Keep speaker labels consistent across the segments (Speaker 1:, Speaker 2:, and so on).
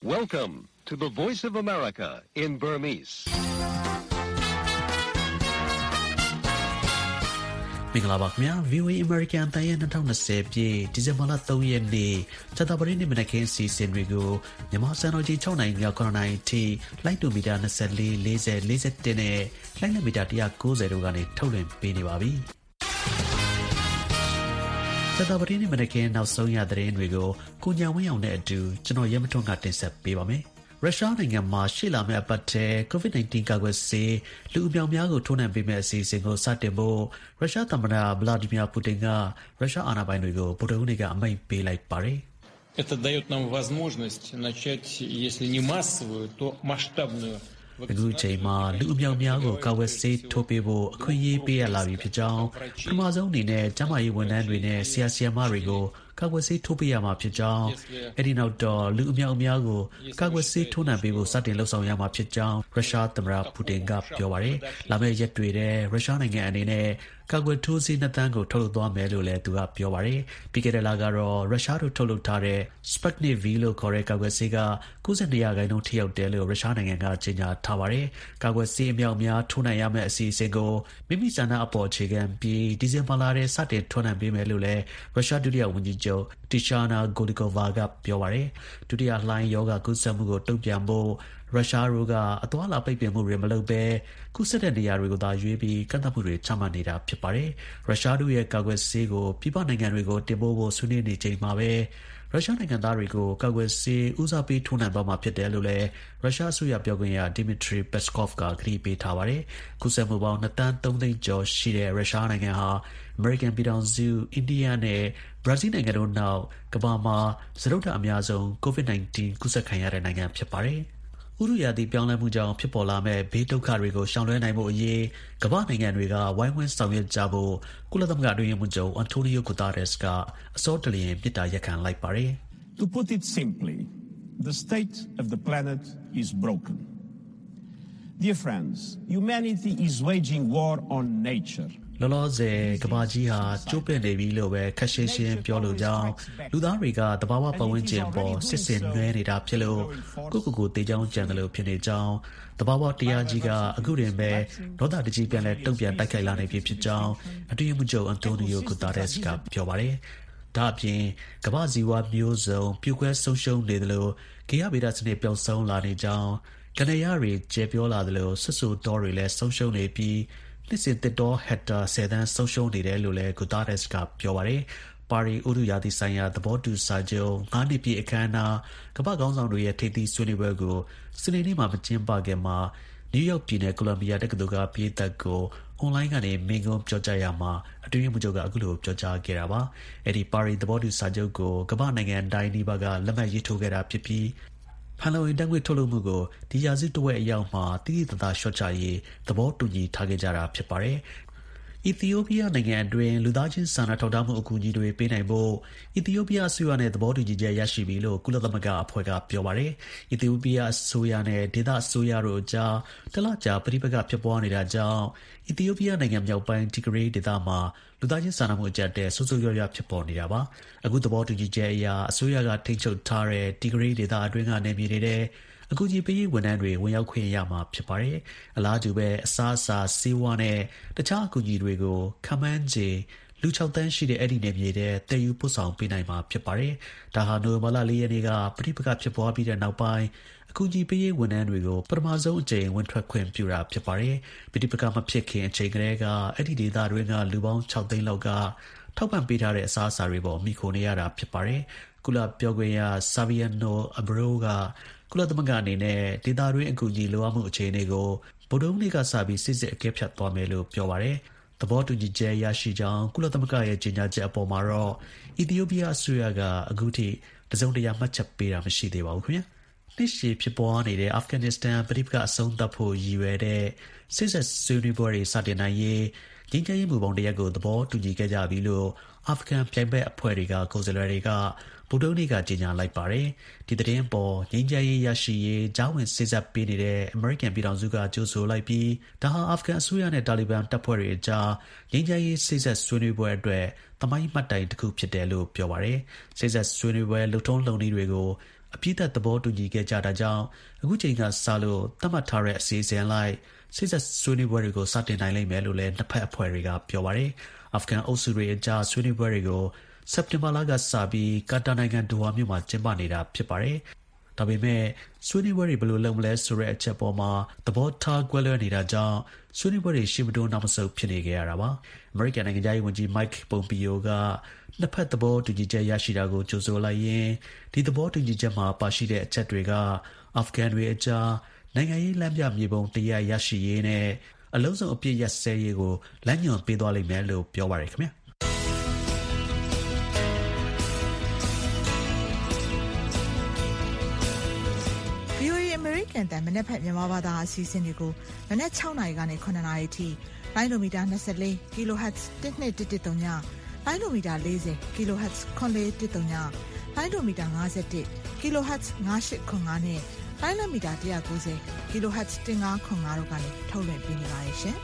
Speaker 1: Welcome to the Voice of America in Burmese.
Speaker 2: မင်္ဂလာပါခင်ဗျာ VOA American တန်ရဲ့2020ပြည့်ဒီဇင်ဘာလ3ရက်နေ့ဇာတာပတိနေ့မနက်ခင်းစီစဉ်တွေကိုမြန်မာစံတော်ကြီး6နိုင်မြောက်9နိုင်အထိလိုက်တူမီတာ24 40 41နဲ့လိုက်လက်မီတာ190တို့ကနေထုတ်လွှင့်ပေးနေပါပြီဇာတာပတိနေ့မနက်ခင်းနောက်ဆုံးရသတင်းတွေကိုကိုညာဝင်းအောင်နဲ့အတူကျွန်တော်ရဲမထွန်းကတင်ဆက်ပေးပါမယ်ရုရှားနိုင်ငံမှာရှေ့လာမယ့်အပတ်ထဲ COVID-19 ကာကွယ်ဆေးလူအများများကိုထိုးနှံပေးမယ့်အစီအစဉ်ကိုစတင်ဖို့ရုရှားသမ္မတဗလာဒီမီယာပူတင်ကရုရှားအာဏာပိုင်တွေကိုဗုဒ္ဓဟူးနေ့ကအမိန့်ပေးလိုက်ပါတယ်။
Speaker 3: Это даёт нам возможность начать, если не массовую, то масштабную
Speaker 2: အခုချိန်မှာလူအများများကိုကာကွယ်ဆေးထိုးပေးဖို့အခွင့်အရေးပေးရလာပြီဖြစ်ကြောင်းပထမဆုံးအနေနဲ့ကျန်းမာရေးဝန်ထမ်းတွေနဲ့ဆရာဆရာမတွေကိုကာကွယ်ဆေးထိုးပေးရမှာဖြစ်ကြောင်းအဲဒီနောက်တော့လူအများကိုကာကွယ်ဆေးထိုးနှံပေးဖို့စတင်လှုပ်ဆောင်ရမှာဖြစ်ကြောင်းရုရှားသမ္မတပူတင်ကပြောပါတယ်။လာမယ့်ရက်တွေထဲရုရှားနိုင်ငံအနေနဲ့ကာကွယ်ထိုးဆေး2 သန်းကိုထုတ်လုပ်သွားမယ်လို့လည်းသူကပြောပါတယ်။ပြီးခဲ့တဲ့လကတော့ရုရှားတို့ထုတ်လုပ်ထားတဲ့ Sputnik V လို့ခေါ်တဲ့ကာကွယ်ဆေးက92%ထိရောက်တယ်လို့ရုရှားနိုင်ငံကကြေညာထားပါတယ်။ကာကွယ်ဆေးအများထိုးနှံရမယ့်အစီအစဉ်ကိုမိမိဆန္ဒအပေါ်အခြေခံပြီးဒီဇင်ဘာလထဲစတင်ထိုးနှံပေးမယ်လို့လည်းရုရှားဒုတိယဝန်ကြီးချုပ်တီရှာနာဂိုဒီကိုဗာကပြောပါတယ်။ဒုတိယလှိုင်းယောဂကူးစက်မှုကိုတုံ့ပြန်ဖို့ရုရှားတို့ကအသွားလာပိတ်ပင်မှုတွေမလုပ်ဘဲကူးစက်တဲ့နေရာတွေကိုသာရွေးပြီးကန့်သတ်မှုတွေချမှတ်နေတာဖြစ်ပါတယ်။ရုရှားတို့ရဲ့ကာကွယ်ဆေးကိုပြည်ပနိုင်ငံတွေကိုတင်ပို့ဖို့ဆွေးနွေးနေချိန်မှာပဲရုရှားနိုင်ငံသားတွေကိုကာကွယ်ဆေးဦးစားပေးထိုးနှံသွားမှာဖြစ်တယ်လို့လည်းရုရှားအစိုးရပြောခွင့်ရဒီမီထရီပက်စကော့ဖ်ကခရီးပေးထားပါတယ်။ကူးစက်မှုပေါင်း2 သန်း 3 သိန်းကျော်ရှိတဲ့ရုရှားနိုင်ငံဟာအမေရိကန်ပြည်ထောင်စုအိန္ဒိယနဲ့ဘရာဇီးနိုင်ငံတို့နောက်ကမ္ဘာမှာစတုတ္ထအများဆုံး COVID-19 ကူးစက်ခံရတဲ့နိုင်ငံဖြစ်ပါတယ်။ဥတုရာသီပြောင်းလဲမှုကြောင့်ဖြစ်ပေါ်လာမဲ့ဘေးဒုက္ခတွေကိုရှောင်လွှဲနိုင်ဖို့အရေးကမ္ဘာနိုင်ငံတွေကဝိုင်းဝန်းဆောင်ရွက်ကြဖို့ကုလသမဂ္ဂအတွင်းရေးမှူးချုပ်အန်တိုနီယိုဂူတာရက်စ်ကအစောတလျင်ပြစ်တာရက်ခံလိုက်ပါတယ်။
Speaker 4: To put it simply, the state of the planet is broken. Dear friends, humanity is waging war on nature.
Speaker 2: လောလောဆယ်ကမ္ဘာကြီးဟာကျိုးပင့်နေပြီလို့ပဲခက်ရှင်းရှင်းပြောလို့ကြောင်းလူသားတွေကတဘာဝပတ်ဝန်းကျင်ပေါ်စစ်စင်နွဲနေတာဖြစ်လို့ကိုတေးချောင်းကြံတယ်လို့ဖြစ်နေကြောင်းတဘာဝတရားကြီးကအခုတင်ပဲဒေါသတကြီးပြန်လဲတုံ့ပြန်တိုက်ခိုက်လာနေပြီဖြစ်ကြောင်းအတွင်းရေးမှူးချုပ်အန်တိုနီယိုဂူတာရက်စ်ကပြောပါတယ်။ဒါအပြင်ကမ္ဘာဇီဝမျိုးစုံပြိုကွဲဆုံးရှုံးနေတယ်လို့ဂေဟဗေဒစနစ်ပျောက်ဆုံးလာနေကြောင်းကနေရတွေကျေပြောလာတယ်လို့ဆွဆူတော်တွေလည်းဆုံးရှုံးနေပြီးနှစ်စဉ်တစ်တော်ဟက်တာ10 သန်းဆုံးရှုံးနေတယ်လို့လည်းဂူတာရက်စ်ကပြောပါတယ်။ပါရီဥတုရာသီဆိုင်ရာသဘောတူစာချုပ်9 နှစ်ပြည့်အခမ်းအနားကမ္ဘာခေါင်းဆောင်တွေရဲ့ထိပ်သီးဆွေးနွေးပွဲကိုစနေနေ့မှာမကျင်းပခင်မှာနယူးယောက်ပြည်နယ်ကိုလံဘီယာတက္ကသိုလ်ကပြည်သက်ကိုအွန်လိုင်းကနေမိန့်ခွန်းပြောကြားရမှာအတွင်းရေးမှူးချုပ်ကအခုလိုပြောကြားခဲ့တာပါ။အဲဒီပါရီသဘောတူစာချုပ်ကိုကမ္ဘာနိုင်ငံတိုင်းနီးပါးကလက်မှတ်ရေးထိုးခဲ့တာဖြစ်ပြီးဖန်လုံအိမ်ဓာတ်ငွေ့ထုတ်လုပ်မှုကိုဒီရာစုတဝက်အရောက်မှာတိတိတသားလျှော့ချရေးသဘောတူညီထားခဲ့ကြတာဖြစ်ပါတယ်။အီသီယိုးပီးယားနိုင်ငံအတွင်းလူသားချင်းစာနာထောက်ထားမှုအကူအညီတွေပေးနိုင်ဖို့အီသီယိုးပီးယားအစိုးရနဲ့သဘောတူညီချက်ရရှိပြီလို့ကုလသမဂ္ဂအဖွဲ့ကပြောပါတယ်။အီသီယိုးပီးယားအစိုးရနဲ့ဒေသအစိုးရတို့အကြားတလကြာပဋိပက္ခဖြစ်ပွားနေတာကြောင့်အီသီယိုးပီးယားနိုင်ငံမြောက်ပိုင်းတီဂရေးဒေသမှာလူသားချင်းစာနာမှုအကျပ်အတည်းဆိုးဆိုးရွားရွားဖြစ်ပေါ်နေတာပါ။အခုသဘောတူညီချက်အရအစိုးရကထိန်းချုပ်ထားတဲ့တီဂရေးဒေသအတွင်းကနေမြေတွေအကူအညီပေးရေးဝန်ထမ်းတွေဝင်ရောက်ခွင့်ရမှာဖြစ်ပါတယ်။အလားတူပဲအစားအစာဆေးဝါးနဲ့တခြားအကူအညီတွေကိုခမန်းချေလူ6 သန်းရှိတဲ့အဲ့ဒီနယ်မြေတွေတည်ယူပို့ဆောင်ပေးနိုင်မှာဖြစ်ပါတယ်။ဒါဟာနိုဝင်ဘာလ4 ရက်နေ့ကပဋိပက္ခဖြစ်ပွားပြီးတဲ့နောက်ပိုင်းအကူအညီပေးရေးဝန်ထမ်းတွေကိုပထမဆုံးအကြိမ်ဝင်ထွက်ခွင့်ပြုတာဖြစ်ပါတယ်။ပဋိပက္ခမဖြစ်ခင်အချိန်ကတည်းကအဲ့ဒီဒေသတွင်းကလူပေါင်း6 သိန်းလောက်ကထောက်ပံ့ပေးထားတဲ့အစားအစာတွေပေါ်မိခိုနေရတာဖြစ်ပါတယ်။ကုလပြောခွင့်ရဆာဗီယန်နိုအဘရိုကကုလသမဂ္ဂအနေနဲ့ဒေသတွင်းအကူအညီလိုအပ်မှုအခြေအနေကိုဗုဒ္ဓဟူးနေ့ကစပြီးစစ်စစ်အကဲဖြတ်သွားမယ်လို့ပြောပါတယ်။သဘောတူညီချက်ရရှိကြောင်းကုလသမဂ္ဂရဲ့ကြေညာချက်အပေါ်မှာတော့အီသီယိုးပီးယားအစိုးရကအခုထိတစုံတရာမှတ်ချက်ပေးတာမရှိသေးပါဘူးခင်ဗျာ။နှစ်ရှည်ဖြစ်ပွားနေတဲ့အာဖဂန်နစ္စတန်ပဋိပက္ခအဆုံးသတ်ဖို့ရည်ရွယ်တဲ့စစ်ဆက်ဆွေးနွေးပွဲတွေစတင်နိုင်ရေးငြိမ်းချမ်းရေးမူပေါင်းတစ်ရပ်ကိုသဘောတူညီခဲ့ကြပြီလို့အာဖဂန်ပြိုင်ဘက်အဖွဲ့တွေကကိုယ်စားလှယ်တွေကဗုဒ္ဓဟူးနေ့ကကြေညာလိုက်ပါတယ်။ဒီသတင်းပေါ်ငြိမ်းချမ်းရေးရရှိရေးကြားဝင်စေ့စပ်ပေးနေတဲ့အမေရိကန်ပြည်ထောင်စုကကြိုဆိုလိုက်ပြီးဒါဟာအာဖဂန်အစိုးရနဲ့တာလီဘန်တပ်ဖွဲ့တွေအကြားငြိမ်းချမ်းရေးစေ့စပ်ဆွေးနွေးပွဲအတွက်သမိုင်းမှတ်တိုင်တစ်ခုဖြစ်တယ်လို့ပြောပါတယ်။စေ့စပ်ဆွေးနွေးပွဲလှုပ်ထုံးလုံနည်းတွေကိုအအပြည့်သက်သဘောတူညီခဲ့ကြတာကြောင့်အခုချိန်ကစလို့သတ်မှတ်ထားတဲ့အစီအစဉ်လိုက်စိတ်ဆက်ဆွေးနွေးပွဲတွေကိုစတင်နိုင်လိမ့်မယ်လို့လည်းနှစ်ဖက်အဖွဲ့တွေကပြောပါတယ်။အာဖဂန်အုပ်စုတွေအကြားဆွေးနွေးပွဲတွေကိုစက်တင်ဘာလကစပြီးကာတာနိုင်ငံဒိုဟာမြို့မှာကျင်းပနေတာဖြစ်ပါတယ်။ဒါပေမဲ့ဆွေးနွေးပွဲတွေဘယ်လိုလုပ်မလဲဆိုတဲ့အချက်ပေါ်မှာသဘောထားကွဲလွဲနေတာကြောင့်ဆွေးနွေးပွဲတွေရှေ့မတိုးနောက်မဆုတ်ဖြစ်နေကြရတာပါ။အမေရိကန်နိုင်ငံသားဝန်ကြီး Mike Pompeo ကနှစ်ဖက်သဘောတူညီချက်ရရှိတာကိုကြိုဆိုလိုက်ရင်ဒီသဘောတူညီချက်မှာပါရှိတဲ့အချက်တွေကအာဖဂန်တွေအကြားနိုင်ငံရေးလမ်းပြမြေပုံတရားရရှိရေးနဲ့အလုံးစုံအပြည့်ရပ်စဲရေးကိုလမ်းညွှန်ပေးသွားလိမ့်မယ်လို့ပြောပါတယ်ခင်ဗျာ
Speaker 5: ကန်တန်မနေ့ဖက်မြန်မာဘာသာအစီအစဉ်တွေကိုမနေ့6နာရီကနေ9နာရီထိလိုင်းလိုမီတာ24 kHz 1213ညလိုင်းလိုမီတာ40 kHz 9413ညလိုင်းလိုမီတာ51 kHz 9805နဲ့လိုင်းလိုမီတာ190 kHz 1505တို့ကနေထုတ်လွှင့်ပေးနေပါတယ်ရှင်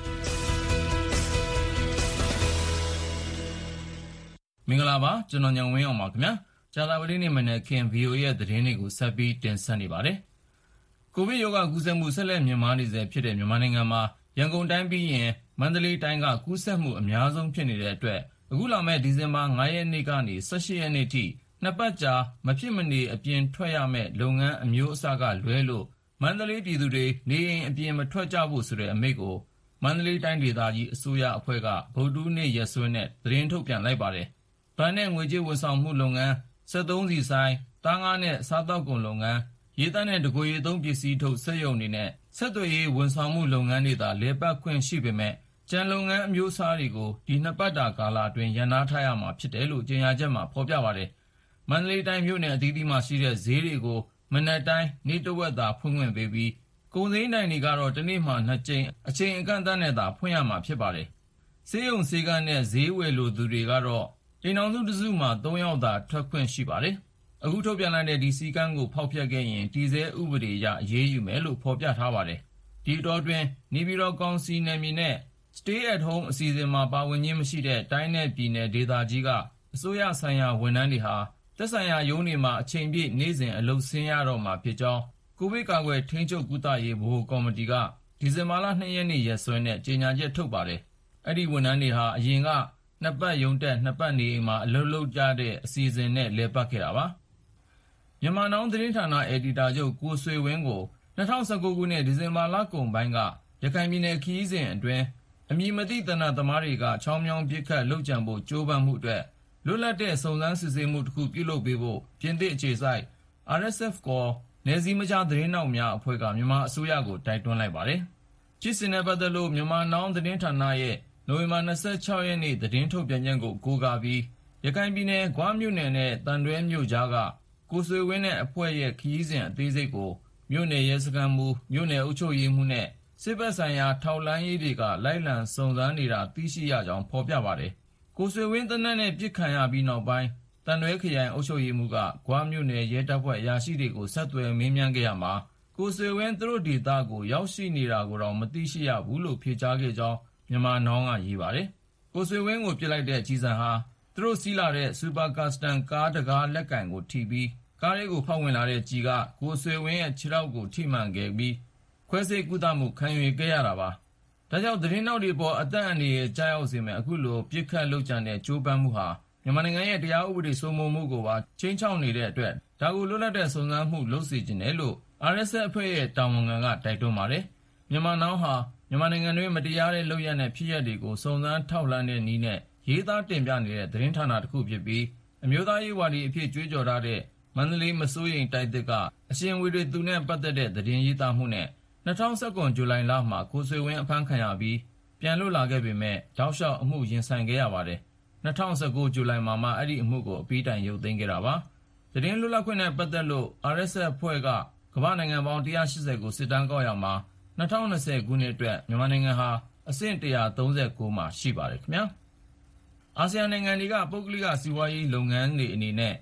Speaker 6: မင်္ဂလာပါကျွန်တော်ညောင်ဝင်းအောင်ပါခင်ဗျာကြာသပတေးနေ့မနေ့ခင် VOA ရဲ့သတင်းတွေကိုဆက်ပြီးတင်ဆက်နေပါတယ်ကိုဗစ်ရောဂါကူးစက်မှုဆက်လက်မြင့်မားနေဆဲဖြစ်တဲ့မြန်မာနိုင်ငံမှာရန်ကုန်တိုင်းပြီးရင်မန္တလေးတိုင်းကကူးစက်မှုအများဆုံးဖြစ်နေတဲ့အတွက်အခုလာမယ့်ဒီဇင်ဘာ9ရက်နေ့ကနေ18ရက်နေ့ထိနှစ်ပတ်ကြာမဖြစ်မနေအပြင်ထွက်ရမယ့်လုပ်ငန်းအမျိုးအစားကလွဲလို့မန္တလေးပြည်သူတွေနေအိမ်အပြင်မထွက်ကြဖို့ဆိုတဲ့အမိန့်ကိုမန္တလေးတိုင်းဒေသကြီးအစိုးရအဖွဲ့ကဗုဒ္ဓဟူးနေ့ရက်စွဲနဲ့သတင်းထုတ်ပြန်လိုက်ပါတယ်။ဗန်နဲ့ငွေကြေးဝန်ဆောင်မှုလုပ်ငန်း၊စက်သုံးဆီဆိုင်၊သားငါးနဲ့စားသောက်ကုန်လုပ်ငန်းရေသန့်နဲ့တကိုယ်ရေသုံးပစ္စည်းထုတ်စက်ရုံတွေနဲ့ဆက်သွယ်ရေးဝန်ဆောင်မှုလုပ်ငန်းတွေသာလည်ပတ်ခွင့်ရှိပေမဲ့ကျန်လုပ်ငန်းအမျိုးအစားတွေကိုဒီနှစ်ပတ်တာကာလအတွင်းရပ်နားထားရမှာဖြစ်တယ်လို့ကြေညာချက်မှာဖော်ပြပါတယ်။မန္တလေးတိုင်းမြို့နယ်အသီးသီးမှာရှိတဲ့ဈေးတွေကိုမနက်တိုင်းနေ့တစ်ဝက်သာဖွင့်ခွင့်ပေးပြီးကုန်စည်ဒိုင်တွေကတော့တစ်နေ့မှ2ကြိမ်အချိန်အကန့်အသတ်နဲ့သာဖွင့်ရမှာဖြစ်ပါတယ်။ဈေးရုံဈေးကန်းနဲ့ဈေးဝယ်လိုသူတွေကတော့အိမ်အောင်စုတစ်စုမှ3ယောက်သာထွက်ခွင့်ရှိပါတယ်။အခုထုတ်ပြန်လိုက်တဲ့ဒီစည်းကမ်းကိုဖောက်ဖျက်ခဲ့ရင်တည်ဆဲဥပဒေအရအရေးယူမယ်လို့ဖော်ပြထားပါတယ်။ဒီအတောအတွင်းနေပြည်တော်ကောင်စီနယ်မြေနဲ့ Stay at Home အစီအစဉ်မှာပါဝင်ခြင်းမရှိတဲ့တိုင်းနဲ့ပြည်နယ်ဒေသကြီးကအစိုးရဆိုင်ရာဝန်ထမ်းတွေဟာသက်ဆိုင်ရာရုံးတွေမှာအချိန်ပြည့်နေ့စဉ်အလုပ်ဆင်းရတော့မှာဖြစ်ကြောင်းကိုဗစ်ကာကွယ်ထိန်းချုပ်ကုသရေးဗဟိုကော်မတီကဒီဇင်ဘာလ2ရက်နေ့ရက်စွဲနဲ့ကြေညာချက်ထုတ်ပါတယ်။အဲ့ဒီဝန်ထမ်းတွေဟာအရင်ကနှစ်ပတ်ရုံတက်နှစ်ပတ်နေအိမ်မှာအလုပ်လုပ်ကြတဲ့အစီအစဉ်နဲ့လည်ပတ်ခဲ့တာပါ။မြန်မာနောင်သတင်းဌာနအယ်ဒီတာချုပ်ကိုဆွေဝင်းကို2019ခုနှစ်ဒီဇင်ဘာလကုန်ပိုင်းကရခိုင်ပြည်နယ်ခရီးစဉ်အတွင်းအမည်မသိတနတ်သမားတွေကချောင်းမြောင်းပစ်ခတ်လုပ်ကြံဖို့ကြိုးပမ်းမှုအတွက်လွတ်လပ်တဲ့စုံစမ်းစစ်ဆေးမှုတစ်ခုပြုလုပ်ပေးဖို့ပြင်သစ်အခြေစိုက် RSF ခေါ်နယ်စည်းမခြားသတင်းတောက်များအဖွဲ့ကမြန်မာအစိုးရကိုတိုက်တွန်းလိုက်ပါတယ်။ဖြစ်စဉ်နဲ့ပတ်သက်လို့မြန်မာနောင်သတင်းဌာနရဲ့နိုဝင်ဘာ26ရက်နေ့သတင်းထုတ်ပြန်ချက်ကိုကိုးကားပြီးရခိုင်ပြည်နယ်ဂွမြို့နယ်နဲ့တန်တွဲမြို့ကြားကကိုဆွေဝင်းနဲ့အဖွဲ့ရဲ့ခရီးစဉ်အသေးစိတ်ကိုမြို့နယ်ရဲစခန်းမှူးမြို့နယ်အုပ်ချုပ်ရေးမှူးနဲ့စစ်ဘက်ဆိုင်ရာထောက်လှမ်းရေးတွေကလိုက်လံစုံစမ်းနေတာသိရှိရကြောင်းဖော်ပြပါတယ်။ကိုဆွေဝင်းတနက်နဲ့ပြစ်ခံရပြီးနောက်ပိုင်းတန်တွဲခရိုင်အုပ်ချုပ်ရေးမှူးကဂွမြို့နယ်ရဲတပ်ဖွဲ့အရာရှိတွေကိုဆက်သွယ်မေးမြန်းခဲ့ရမှာကိုဆွေဝင်းသူတို့ဒေသကိုရောက်ရှိနေတာကိုတော့မသိရှိရဘူးလို့ဖြေကြားခဲ့ကြောင်းမြန်မာနောင်ကရေးပါတယ်။ကိုဆွေဝင်းကိုပြစ်လိုက်တဲ့ကြီးစံဟာသူတို့စီးလာတဲ့စူပါကာစတန်ကားတကားလက်ကင်ကိုထိပြီးကားလေးကိုဖောက်ဝင်လာတဲ့ကြီးကကိုဆွေဝင်းရဲ့ခြေထောက်ကိုထိမှန်ခဲ့ပြီးခွဲစိတ်ကုသမှုခံယူခဲ့ရတာပါ။ဒါကြောင့်သတင်းတောက်တွေပေါ်အသက်အန္တရာယ်ကြားရောက်စေမယ့်အခုလိုပြစ်ခတ်လုပ်ကြံတဲ့ကြိုးပမ်းမှုဟာမြန်မာနိုင်ငံရဲ့တရားဥပဒေစိုးမိုးမှုကိုပါချိန်ချောက်နေတဲ့အတွက်ဒါကိုလွတ်လပ်တဲ့စုံစမ်းမှုလုပ်စေချင်တယ်လို့ RSF အဖွဲ့ရဲ့တာဝန်ခံကတိုက်တွန်းပါတယ်။မြန်မာနောင်ဟာမြန်မာနိုင်ငံတွင်းမတရားတဲ့လုပ်ရပ်နဲ့ဖြစ်ရပ်တွေကိုစုံစမ်းထောက်လှမ်းတဲ့နည်းနဲ့ရေးသားတင်ပြနေတဲ့သတင်းဌာနတစ်ခုဖြစ်ပြီးအမျိုးသားရေးဝါဒီအဖြစ်ကြွေးကြော်ထားတဲ့မန္တလေးမစိုးရိမ်တိုက်သစ်ကအရှင်ဝီတွေသူနဲ့ပတ်သက်တဲ့သတင်းရေးသားမှုနဲ့2019ဇူလိုင်လမှာကိုဆွေဝင်းအဖမ်းခံရပြီးပြန်လွတ်လာခဲ့ပေမဲ့တောက်လျှောက်အမှုရင်ဆိုင်ခဲ့ရပါတယ်။2019ဇူလိုင်မှာမှအဲ့ဒီအမှုကိုအပြီးတိုင်ရုပ်သိမ်းခဲ့တာပါ။သတင်းလွတ်လပ်ခွင့်နဲ့ပတ်သက်လို့ RSF အဖွဲ့ကကမ္ဘာနိုင်ငံပေါင်း180ကိုစစ်တမ်းကောက်ရမှာ2020ခုနှစ်အတွက်မြန်မာနိုင်ငံဟာအဆင့်139မှာရှိပါတယ်ခင်ဗျာ။အာဆီယံနိုင်ငံတွေကပုဂ္ဂလိကစီးပွားရေးလုပ်ငန်းတွေအနေနဲ့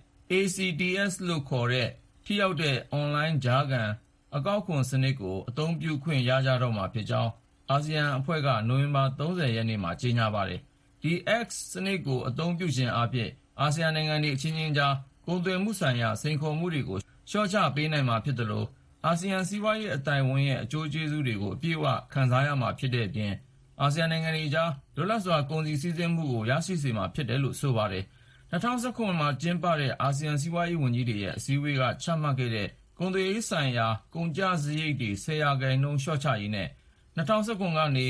Speaker 6: ACTS လို့ခေါ်တဲ့ထိရောက်တဲ့အွန်လိုင်းကြားခံအကောက်ခွန်စနစ်ကိုအသုံးပြုခွင့်ရကြတော့မှာဖြစ်ကြောင်းအာဆီယံအဖွဲ့ကနိုဝင်ဘာ30ရက်နေ့မှာကြေညာပါတယ်။ဒီ X စနစ်ကိုအသုံးပြုခြင်းအပြင်အာဆီယံနိုင်ငံတွေအချင်းချင်းကြားကုန်သွယ်မှုဆိုင်ရာစိန်ခေါ်မှုတွေကိုလျှော့ချပေးနိုင်မှာဖြစ်တယ်လို့အာဆီယံစီးပွားရေးအသိုက်အဝန်းရဲ့အကျိုးကျေးဇူးတွေကိုအပြည့်အဝခံစားရမှာဖြစ်တဲ့အပြင်အာဆီယံနိုင်ငံတွေကြားလွတ်လပ်စွာကုန်စည်စီးဆင်းမှုကိုရရှိစေမှာဖြစ်တယ်လို့ဆိုပါတယ်။2019မှာကျင်းပတဲ့အာဆီယံစီးပွားရေးဝန်ကြီးတွေရဲ့အစည်းအဝေးကချမှတ်ခဲ့တဲ့ကုန်သွယ်ရေးဆိုင်ရာကုန်ကျစရိတ်တွေ10%လျှော့ချရေးနဲ့2019ကနေ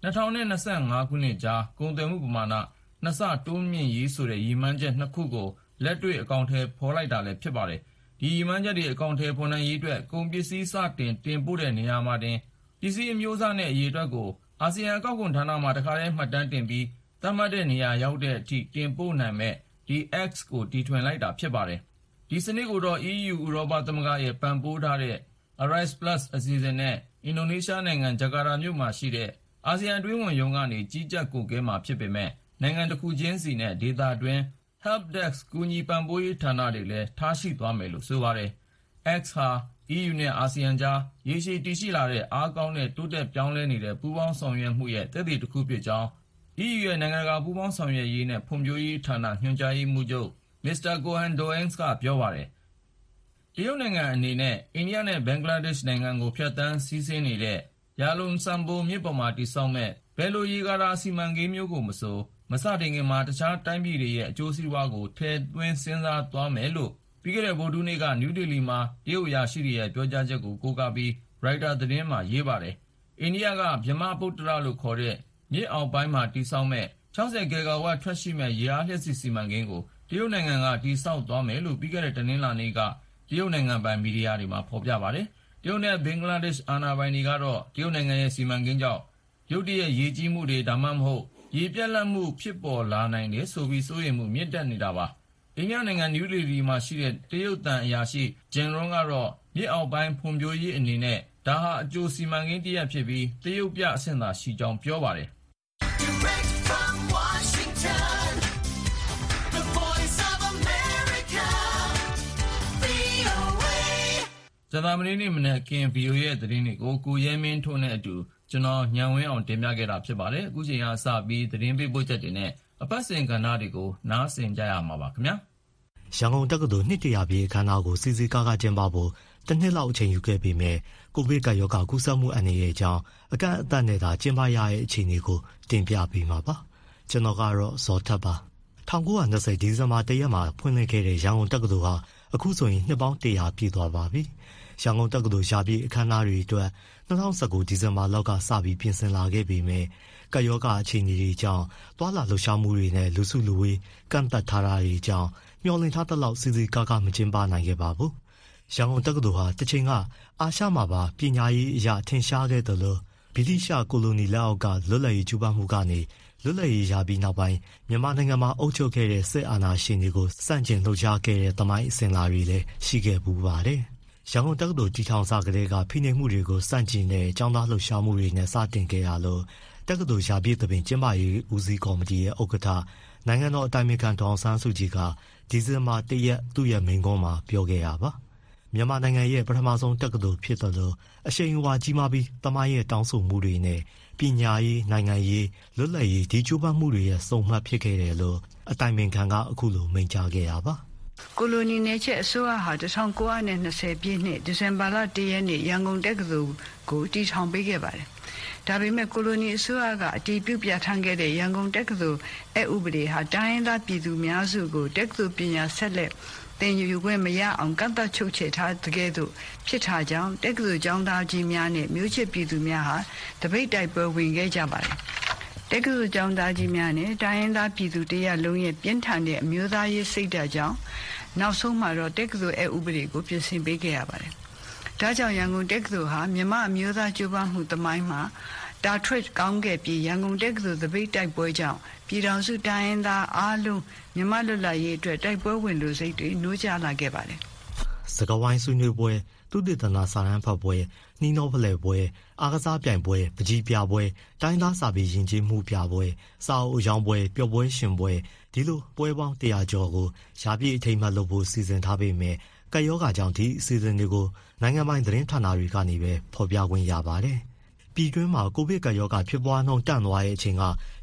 Speaker 6: 2025ခုနှစ်ကြားကုန်သွယ်မှုပမာဏ2ဆတိုးမြင့်ရေးဆိုတဲ့ရည်မှန်းချက်2ခုကိုလက်တွေ့အကောင့်ထဲဖော်လိုက်တာလည်းဖြစ်ပါတယ်။ဒီရည်မှန်းချက်တွေအကောင့်ထဲဖော်နိုင်ရေးအတွက်ကုန်ပစ္စည်းစတင်ပို့တဲ့နေရာမှာပစ္စည်းအမျိုးအစားနဲ့အရေးအတွက်ကိုအာဆီယံအကောက်ခွန်ဌာနမှာတခါတည်းမှတ်တမ်းတင်ပြီးသတ်မှတ်တဲ့နေရာရောက်တဲ့အထိတင်ပို့နိုင်မဲ့ဒီ X ကိုတီထွင်လိုက်တာဖြစ်ပါတယ်။ဒီစနစ်ကိုတော့ EU ဥရောပသမဂ္ဂရဲ့ပံ့ပိုးထားတဲ့ Arise Plus အစီအစဉ်နဲ့အင်ဒိုနီးရှားနိုင်ငံဂျကာတာမြို့မှာရှိတဲ့အာဆီယံအတွင်းဝင်ရုံးကနေကြီးကြပ်ကွပ်ကဲမှာဖြစ်ပေမဲ့နိုင်ငံတစ်ခုချင်းစီနဲ့ဒေသတွင်း Help Desk ကူညီပံ့ပိုးရေးဌာနတွေလည်းထားရှိသွားမယ်လို့ဆိုပါတယ်။ X ဟာ EU နဲ့အာဆီယံကြားရေရှည်တည်ရှိလာတဲ့အားကောင်းတဲ့တိုးတက်ပြောင်းလဲနေတဲ့ပူးပေါင်းဆောင်ရွက်မှုရဲ့သက်သေတစ်ခုဖြစ်ကြောင်း EU ရဲ့နိုင်ငံတကာပူးပေါင်းဆောင်ရွက်ရေးနဲ့ဖွံ့ဖြိုးရေးဌာနညွှန်ကြားရေးမှူးချုပ် Mr. Koen Doens ကပြောပါတယ်။တရုတ်နိုင်ငံအနေနဲ့အိန္ဒိယနဲ့ဘင်္ဂလားဒေ့ရှ်နိုင်ငံကိုဖြတ်သန်းစီးဆင်းနေတဲ့ယာလုံဆမ်ဘိုမြစ်ပေါ်မှာတည်ဆောက်မဲ့ဘယ်လိုရေကာတာစီမံကိန်းမျိုးကိုမဆိုမစတင်ခင်မှာတခြားတိုင်းပြည်တွေရဲ့အကျိုးစီးပွားကိုထည့်သွင်းစဉ်းစားသွားမယ်လို့ပြီးခဲ့တဲ့ဗုဒ္ဓဟူးနေ့ကနယူးဒေလီမှာတရုတ်အရာရှိတွေရဲ့ပြောကြားချက်ကိုကိုးကားပြီးရိုက်တာသတင်းမှာရေးပါတယ်။အိန္ဒိယကဗြဟ္မပုတ္တရလို့ခေါ်တဲ့မြစ်အောက်ပိုင်းမှာတည်ဆောက်မဲ့60 ဂီဂါဝပ်ထွက်ရှိမဲ့ရေအားလျှပ်စစ်စီမံကိန်းကိုတရုတ်နိုင်ငံကတည်ဆောက်သွားမယ်လို့ပြီးခဲ့တဲ့တနင်္လာနေ့ကတရုတ်နိုင်ငံပိုင်မီဒီယာတွေမှာဖော်ပြပါတယ်။တရုတ်နဲ့ဘင်္ဂလားဒေ့ရှ်အာဏာပိုင်တွေကတော့တရုတ်နိုင်ငံရဲ့စီမံကိန်းကြောင့်ရုတ်တရက်ရေကြီးမှုတွေဒါမှမဟုတ်ရေပြတ်လတ်မှုဖြစ်ပေါ်လာနိုင်တယ်ဆိုပြီးစိုးရိမ်မှုမြင့်တက်နေတာပါ။အိန္ဒိယနိုင်ငံနယူးဒေလီမှာရှိတဲ့တရုတ်သံအရာရှိဂျင်ရွန်ကတော့မြစ်အောက်ပိုင်းဖွံ့ဖြိုးရေးအနေနဲ့ဒါဟာအကျိုးစီမံကိန်းတစ်ရပ်ဖြစ်ပြီးတရုတ်ပြအဆင့်သာရှိကြောင်းပြောပါတယ်။
Speaker 7: Direct from Washington, the voice of America, VOA.
Speaker 6: ဇာတာမဏေနေ့မနက်ခင်း VOA ရဲ့သတင်းတွေကိုကိုရဲမင်းထွန်းနဲ့အတူကျွန်တော်ညံဝင်းအောင်တင်ပြခဲ့တာဖြစ်ပါတယ်။အခုချိန်ကစပြီးသတင်းပေးပို့ချက်တွေနဲ့အပတ်စဉ်ကဏ္ဍတွေကိုနားဆင်ကြရမှာပါခင်ဗျာ
Speaker 8: ။ရန်ကုန်တက္ကသိုလ်နှစ်တရာပြည့်အခမ်းအနားကိုစီစီကားကျင်းပဖို့တစ်နှစ်လောက်အချိန်ယူခဲ့ပေမဲ့ကိုဗစ်ကပ်ရောဂါကူးစက်မှုအနေနဲ့အကြောင်းအကန့်အသတ်နဲ့သာကျင်းပရတဲ့အခြေအနေကိုတင်ပြပေးမှာပါ။ကျွန်တော်ကတော့ဇော်ထက်ပါ။1920ဒီဇင်ဘာ1ရက်မှာဖွင့်လှစ်ခဲ့တဲ့ရန်ကုန်တက္ကသိုလ်ဟာအခုဆိုရင်နှစ်ပေါင်း100ပြည့်သွားပါပြီ။ရန်ကုန်တက္ကသိုလ်ရာပြည့်အခမ်းအနားတွေအတွက်2019ဒီဇင်ဘာလောက်ကစပြီးပြင်ဆင်လာခဲ့ပေမဲ့ကပ်ရောဂါအခြေအနေတွေကြောင့်သွာလာလှုပ်ရှားမှုတွေနဲ့လူစုလူဝေးကန့်သတ်ထားတာတွေကြောင့်မျှော်လင့်ထားတဲ့လောက်စီစီကားမကျင်းပနိုင်ခဲ့ပါဘူး။ရန်ကုန်တက္ကသိုလ်ဟာတစ်ချိန်ကအာရှမှာပါပညာရေးအရာထင်ရှားခဲ့တယ်လို့ဗြိတိရှကိုလိုနီလက်အောက်ကလွတ်လပ်ရေးကျူးပမှုကနေလွတ်လပ်ရေးရပြီးနောက်ပိုင်းမြန်မာနိုင်ငံမှာအုပ်ချုပ်ခဲ့တဲ့စစ်အာဏာရှင်တွေကိုစန့်ကျင်လှုပ်ရှားခဲ့တဲ့သမိုင်းအစဉ်အလာတွေလည်းရှိခဲ့ပူပါတယ်။ရန်ကုန်တက္ကသိုလ်တည်ထောင်စကတည်းကဖိနှိပ်မှုတွေကိုစန့်ကျင်တဲ့ကျောင်းသားလှုပ်ရှားမှုတွေနဲ့စတင်ခဲ့ရလို့တက္ကသိုလ်ရာပြည့်သဘင်ကျင်းပရေးဦးစီးကော်မတီရဲ့ဥက္ကဋ္ဌနိုင်ငံတော်အတိုင်ပင်ခံဒေါ်အောင်ဆန်းစုကြည်ကဒီဇင်ဘာ1ရက်သူ့ရဲ့မိန့်ခွန်းမှာပြောခဲ့ရပါမြန်မာနိုင်ငံရဲ့ပထမဆုံးတက္ကသိုလ်ဖြစ်သလိုအရှိန်အဝါကြီးမားပြီးသမိုင်းရဲ့တောင်းဆိုမှုတွေနဲ့ပညာရေးနိုင်ငံရေးလွတ်လပ်ရေးဒီကျိုးပန်းမှုတွေရဲ့စုံမှတ်ဖြစ်ခဲ့တယ်လို့အတိုင်ပင်ခံကအခုလိုမိန့်ကြားခဲ့ရပါ
Speaker 9: ကိုလိုနီနယ်ချက်အစိုးရဟာ1920ပြည့်နှစ်ဒီဇင်ဘာလ1ရက်နေ့ရန်ကုန်တက္ကသိုလ်ကိုတည်ထောင်ပေးခဲ့ပါတယ်။ဒါပေမဲ့ကိုလိုနီအစိုးရကအတည်ပြုပြဋ္ဌာန်းခဲ့တဲ့ရန်ကုန်တက္ကသိုလ်ဥပဒေဟာတိုင်းရင်းသားပြည်သူများစုကိုတက္ကသိုလ်ပညာဆက်လက်သင်ယူခွင့်မရအောင်ကန့်သတ်ချုပ်ချယ်ထားတဲ့ကဲ့သို့ဖြစ်ထားကြောင်းတက္ကသိုလ်ကျောင်းသားကြီးများနဲ့မျိုးချစ်ပြည်သူများဟာတပိတ်တိုက်ပွဲဝင်ခဲ့ကြပါတယ်။တက္ကသိုလ်ကျောင်းသားကြီးများနဲ့တိုင်းရင်းသားပြည်သူတရလုံးရဲ့ပြင်းထန်တဲ့အမျိုးသားရေးစိတ်ဓာတ်ကြောင့်နောက်ဆုံးမှာတော့တက္ကသိုလ်ဥပဒေကိုပြင်ဆင်ပေးခဲ့ရပါတယ်။ဒါကြောင့်ရန်ကုန်တက္ကသိုလ်ဟာမြန်မာအမျိုးသားကျူးပမှုသမိုင်းမှာတာထွက်ကောင်းခဲ့ပြီးရန်ကုန်တက္ကသိုလ်တပိတ်တိုက်ပွဲကြောင့်ပြည်ထောင်စုတိုင်းရင်းသားအားလုံးမြန်မာလွတ်လပ်ရေးအတွက်တိုက်ပွဲဝင်လူစိတ်တွေနှိုးကြလာခဲ့ပါတယ်
Speaker 8: ။စကဝိုင်းဆွေးနွေးပွဲသုတေသနစာတမ်းဖတ်ပွဲနှီးနှောဖလှယ်ပွဲအားကစားပြိုင်ပွဲပကြီးပြပွဲတိုင်းသားစာပေယဉ်ကျေးမှုပြပွဲစာအုပ်ရောင်းပွဲပျော်ပွဲရှင်ပွဲဒီလိုပွဲပေါင်း100ကျော်ကိုရာပြည့်အထိမ်းအမှတ်လုပ်ဖို့စီစဉ်ထားပေမဲ့ကပ်ရောဂါကြောင့်ဒီအစီအစဉ်တွေကိုနိုင်ငံပိုင်သတင်းဌာနတွေကနေပဲဖော်ပြခွင့်ရပါတယ်။ပြည်တွင်းမှာကိုဗစ်ကပ်ရောဂါဖြစ်ပွားနှုန်းတန့်သွားတဲ့အချိန်က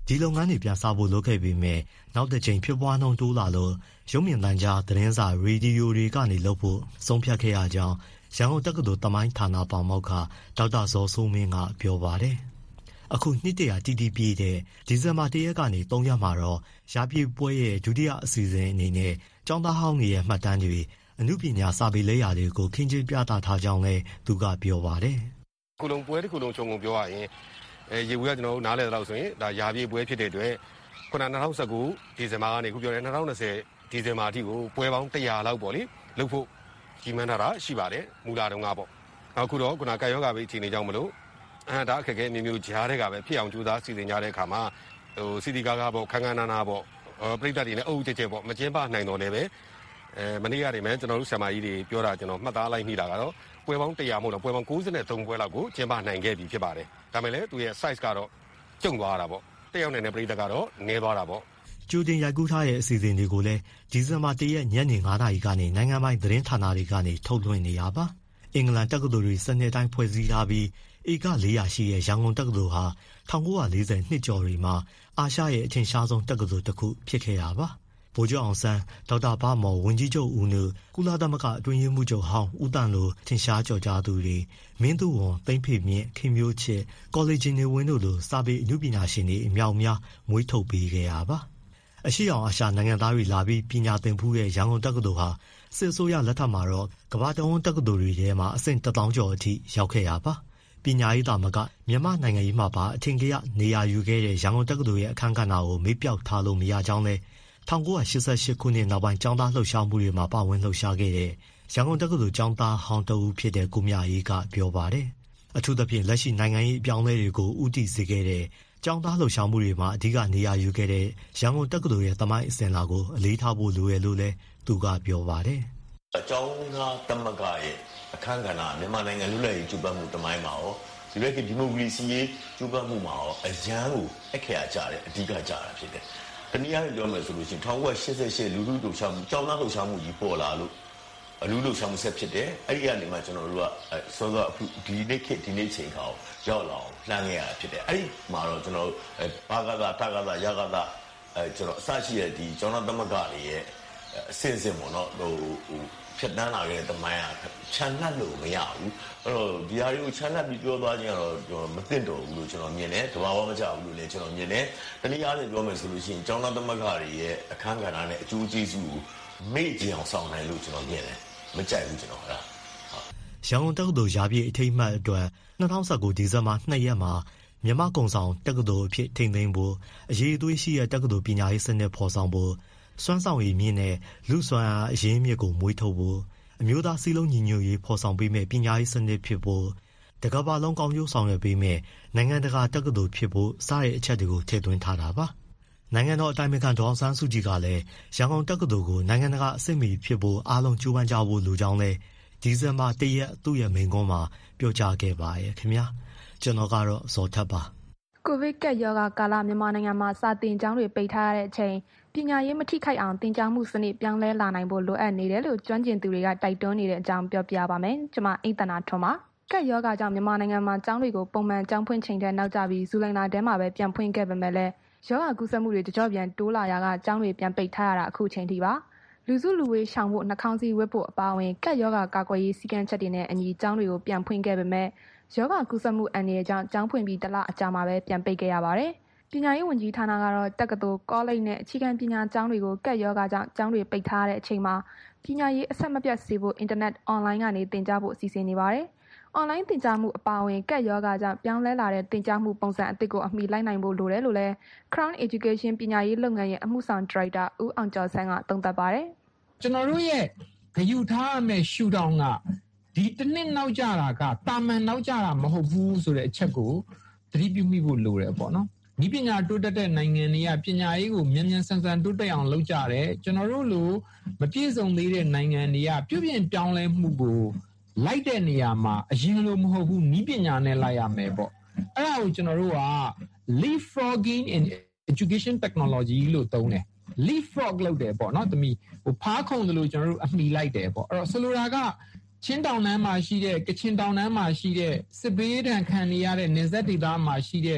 Speaker 8: ဒီလုပ်ငန်းတွေပြန်စဖို့လုပ်ခဲ့ပေမဲ့နောက်တစ်ချိန်ဖြစ်ပွားနှုန်းတိုးလာလို့ရုပ်မြင်သံကြားသတင်းစာရေဒီယိုတွေကနေလုပ်ဖို့ဆုံးဖြတ်ခဲ့ရကြောင်းရန်ကုန်တက္ကသိုလ်သမိုင်းဌာနပေါမောက္ခဒေါက်တာဇော်စိုးမင်းကပြောပါတယ်။အခုနှစ်တရာတီတီပြည့်တဲ့ဒီဇင်ဘာ1ရက်ကနေ3ရက်မှာတော့ရာပြည့်ပွဲရဲ့ဒုတိယအစီအစဉ်အနေနဲ့ကျောင်းသားဟောင်းတွေရဲ့မှတ်တမ်းတွေအမှုပညာစာပေလက်ရာတွေကိုခင်းကျင်းပြသထားကြောင်းလည်းသူကပြောပါတယ်
Speaker 10: ။ခုလုံးပွဲတစ်ခုလုံးခြုံငုံပြောရရင်ရေဘူးကကျွန်တော်တို့နားလည်တော့ဆိုရင်ဒါရာပြည့်ပွဲဖြစ်တဲ့အတွက်ခုန2019ဒီဇင်ဘာကနေခုပြောတယ်2020ဒီဇင်ဘာအထိကိုပွဲပေါင်း100လောက်ပေါ့လေလုပ်ဖို့ကြီးမှန်းထားတာရှိပါတယ်မူလာတုန်းကပေါ့အခုတော့ခုနကယောဂပဲအခြေအနေကြောင့်မလို့ဒါအခက်အခဲမျိုးကြားတဲ့ကပဲဖြစ်အောင်ကြိုးစားစီစဉ်ကြတဲ့အခါမှာစီတီကားပေါ့ခန်းခန်းနာနာပေါ့ပြိတ္တတွေနဲ့အုပ်ကျကျပေါ့မကျင်းပနိုင်တော့လည်းပဲမနေ့ကနေမှကျွန်တော်တို့ဆရာမကြီးတွေပြောတာကျွန်တော်မှတ်သားလိုက်မိတာကတော့ပွဲပေါင်း100မဟုတ်တော့ပွဲပေါင်း93ပွဲလောက်ကိုကျင်းပနိုင်ခဲ့ပြီဖြစ်ပါတယ်ဒါပေမဲ့လည်းသူရဲ့ size ကတော့ကျုံသွားတာပေါ့တက်ရောက်နေတဲ့ပြိတ္တကတော့နည်းသွားတာပေါ့
Speaker 8: ကျူတင်ရိုက်ကူးထားတဲ့အစီအစဉ်တွေကိုလည်းဒီဇင်ဘာ1ရက်ညနေ9:00 နာရီကနေနိုင်ငံပိုင်သတင်းဌာနတွေကနေထုတ်လွှင့်နေရပါအင်္ဂလန်တက္ကသိုလ်တွေစနစ်တိုင်းဖွဲ့စည်းထားပြီးဧက400ရှိတဲ့ရန်ကုန်တက္ကသိုလ်ဟာ1940နှစ်ကျော်တွေမှာအာရှရဲ့အထင်ရှားဆုံးတက္ကသိုလ်တစ်ခုဖြစ်ခဲ့တာပါဗိုလ်ချုပ်အောင်ဆန်းဒေါက်တာဘမော်ဝန်ကြီးချုပ်ဦးနုကုလသမဂ္ဂအတွင်းရေးမှူးချုပ်ဟောင်းဦးတန်လိုထင်ရှားကြော်ကြားသူတွေမင်းသူဝန်သိမ့်ဖေမြင့်ခင်မျိုးချစ်ကော်လေဂျင်နေဝင်တို့လိုစာပေအမှုပညာရှင်တွေအမြောက်များမွေးထုတ်ပေးခဲ့ရပါအရှိအောင်အာရှနိုင်ငံသားတွေလာပြီးပညာသင်ဖူးတဲ့ရန်ကုန်တက္ကသိုလ်ဟာစစ်အစိုးရလက်ထက်မှာတော့ကမ္ဘာတဝန်းတက္ကသိုလ်တွေထဲမှာအဆင့်1000ကျော်အထိရောက်ခဲ့ရပါပညာရေးတာမကမြန်မာနိုင်ငံရေးမှာပါအထင်ကြီးနေရာယူခဲ့တဲ့ရန်ကုန်တက္ကသိုလ်ရဲ့အခမ်းကဏ္ဍကိုမေ့ပျောက်ထားလို့မရကြောင်းလဲ1988ခုနှစ်နောက်ပိုင်းကျောင်းသားလှုပ်ရှားမှုတွေမှာပါဝင်လှုပ်ရှားခဲ့တဲ့ရန်ကုန်တက္ကသိုလ်ကျောင်းသားဟောင်းတဦးဖြစ်တဲ့ကိုမြအေးကပြောပါတယ်အထူးသဖြင့်လက်ရှိနိုင်ငံရေးအပြောင်းအလဲတွေကိုဦးတည်စေခဲ့တဲ့ကျောင်းသားလှုပ်ရှားမှုတွေမှာအဓိကနေရာယူခဲ့တဲ့ရန်ကုန်တက္ကသိုလ်ရဲ့သမိုင်းအစဉ်အလာကိုအလေးထားဖို့လိုရလို့လဲသူကပြောပါတယ်
Speaker 11: ကျောင်းသားသမဂ္ဂရဲ့အခမ်းကဏ္ဍမြန်မာနိုင်ငံလူ့လက်ရေးကျူးပတ်မှုတမိုင်းမှာရောဒီလိုဒီမိုကရေစီရေးကျူးပတ်မှုမှာရောအရန်ကိုအခက်အကျတယ်အဓိကကြတာဖြစ်တယ်တနည်းအားဖြင့်ပြောမယ်ဆိုလို့ရှိရင်1988လူထုလှုပ်ရှားမှုကျောင်းသားလှုပ်ရှားမှုကြီးပေါ်လာလို့လူလှုပ်ရှားမှုဆက်ဖြစ်တယ်အဲ့ဒီကနေမှကျွန်တော်တို့ကစောစောအခုဒီနေ့ခေတ်ဒီနေ့ချိန်ခါကိုရောက်လာအောင်လှမ်းခဲ့ရတာဖြစ်တယ်အဲ့ဒီမှာတော့ကျွန်တော်ဘာကသာတကသာရကသာကျွန်တော်အစရှိတဲ့ဒီကျောင်းသားသမဂ္ဂတွေရဲ့အစဉ်စဉ်ပေါ့နော်ဟိုဖြတ်တန်းလာခဲ့တဲ့တမိုင်းကခြံနှက်လို့မရဘူးအဲ့တော့ဒီဟာတွေကိုခြံနှက်ပြီးပြောသွားခြင်းကတော့မသိတော့ဘူးလို့ကျွန်တော်မြင်တယ်တဘာဝမကြဘူးလို့လည်းကျွန်တော်မြင်တယ်တနည်းအားဖြင့်ပြောမယ်ဆိုလို့ရှိရင်ကျောင်းသားသမဂ္ဂတွေရဲ့အခမ်းကဏ္ဍနဲ့အကျိုးကျေးဇူးကိုမေ့ကြအောင်ဆောင်နိုင်လို့ကျွန်တော်မြင်တယ်မကြိုက်ဘူးကျွန်တော်ဟုတ်
Speaker 8: ရန်ကုန်တက္ကသိုလ်ရာပြည့်အထိမ်းအမှတ်အတွက်2019ဒီဇင်ဘာ2ရက်မှာမြန်မာကုံဆောင်တက္ကသိုလ်အဖြစ်ထိန်းသိမ်းဖို့အရေးအသွေးရှိတဲ့တက္ကသိုလ်ပညာရေးစနစ်ဖော်ဆောင်ဖို့စွမ်းဆောင်ရည်မြင့်တဲ့လူစွမ်းအားအရင်းမြစ်ကိုမွေးထုတ်ဖို့အမျိုးသားစည်းလုံးညီညွတ်ရေးဖော်ဆောင်ပေးမဲ့ပညာရေးစနစ်ဖြစ်ဖို့တကမ္ဘာလုံးကောင်းကျိုးဆောင်ရွက်ပေးမဲ့နိုင်ငံတကာတက္ကသိုလ်ဖြစ်ဖို့စတဲ့အချက်တွေကိုထည့်သွင်းထားတာပါနိုင်ငံတော်အတိုင်ပင်ခံဒေါ်အောင်ဆန်းစုကြည်ကလည်းရန်ကုန်တက္ကသိုလ်ကိုနိုင်ငံတကာအဆင့်မီဖြစ်ဖို့အားလုံးကြိုးပမ်းကြဖို့လိုကြောင်းလဲဒီဇင်ဘာ1ရက်သူ့ရဲ့မိန့်ခွန်းမှာပြောကြားခဲ့ပါရဲ့ခင်ဗျာကျွန်တော်ကတော့ဇော်ထက်ပါ
Speaker 12: ကိုဗစ်ကပ်ရောဂါကာလမြန်မာနိုင်ငံမှာစာသင်ကျောင်းတွေပိတ်ထားရတဲ့အချိန်ပညာရေးမထိခိုက်အောင်သင်ကြားမှုစနစ်ပြောင်းလဲလာနိုင်ဖို့လိုအပ်နေတယ်လို့ကျွမ်းကျင်သူတွေကတိုက်တွန်းနေတဲ့အကြောင်းပြောပြပါမယ်။ကျွန်မအိမ့်သနာထွန်းပါ။ကပ်ရောဂါကြောင့်မြန်မာနိုင်ငံမှာကျောင်းတွေကိုပုံမှန်ကျောင်းဖွင့်ချိန်ထက်နောက်ကျပြီးဇူလိုင်လထဲမှာပဲပြန်ဖွင့်ခဲ့ပေမဲ့လည်းရောဂါကူးစက်မှုတွေတကြော့ပြန်တိုးလာရာကကျောင်းတွေပြန်ပိတ်ထားရတာအခုချိန်ထိပါ။လူစုလူဝေးရှောင်ဖို့နှာခေါင်းစည်းဝတ်ဖို့အပါအဝင်ကပ်ရောဂါကာကွယ်ရေးစည်းကမ်းချက်တွေနဲ့အညီကျောင်းတွေကိုပြန်ဖွင့်ခဲ့ပေမဲ့ရောဂါကူးစက်မှုအန္တရာယ်ကြောင့်ကျောင်းဖွင့်ပြီးတစ်လအကြာမှာပဲပြန်ပိတ်ခဲ့ရပါတယ်။ပညာရေးဝန်ကြီးဌာနကတော့တက္ကသိုလ်ကောလိပ်နဲ့အခြေခံပညာကျောင်းတွေကိုကပ်ရောဂါကြောင့်ကျောင်းတွေပိတ်ထားတဲ့အချိန်မှာပညာရေးအဆက်မပြတ်စေဖို့အင်တာနက်အွန်လိုင်းကနေသင်ကြားဖို့အစီအစဉ်နေပါတယ်။အွန်လိုင်းသင်ကြားမှုအပါအဝင်ကပ်ရောဂါကြောင့်ပြောင်းလဲလာတဲ့သင်ကြားမှုပုံစံအသစ်ကိုအမိလိုက်နိုင်ဖို့လိုတယ်လို့လည်း Crown Education ပညာရေးလုပ်ငန်းရဲ့အမှုဆောင်ဒါရိုက်တာဦးအောင်ကျော်ဆန်းကသုံးသပ်ပါတယ်
Speaker 13: ။ကျွန်တော်တို့ရဲ့ဂရုထားရမယ့်ရှုထောင့်ကဒီတစ်နှစ်နောက်ကြတာကတာမန်နောက်ကြတာမဟုတ်ဘူးဆိုတဲ့အချက်ကိုသတိပြုမိဖို့လိုတယ်ပေါ့နော်။ဤပညာတိုးတက်တဲ့နိုင်ငံတွေကပညာရေးကိုမြန်မြန်ဆန်ဆန်တိုးတက်အောင်လုပ်ကြတယ်။ကျွန်တော်တို့လိုမပြည့်စုံသေးတဲ့နိုင်ငံတွေကပြုပြင်ပြောင်းလဲမှုကိုလိုက်တဲ့နေရာမှာအရင်လိုမဟုတ်ဘူးဤပညာနဲ့လိုက်ရမယ်ပေါ့။အဲ့ဒါကိုကျွန်တော်တို့က leapfrogging in education technology လို့သုံးတယ်။ leapfrog လုပ်တယ်ပေါ့နော်။သမီးဟိုဖားခုံတယ်လို့ကျွန်တော်တို့အမှီလိုက်တယ်ပေါ့။အဲ့တော့ဆိုလိုတာကချင်းတောင်တန်းမှာရှိတဲ့ကချင်တောင်တန်းမှာရှိတဲ့စစ်ဘေးဒဏ်ခံနေရတဲ့နေဆက်ဒေသမှာရှိတဲ့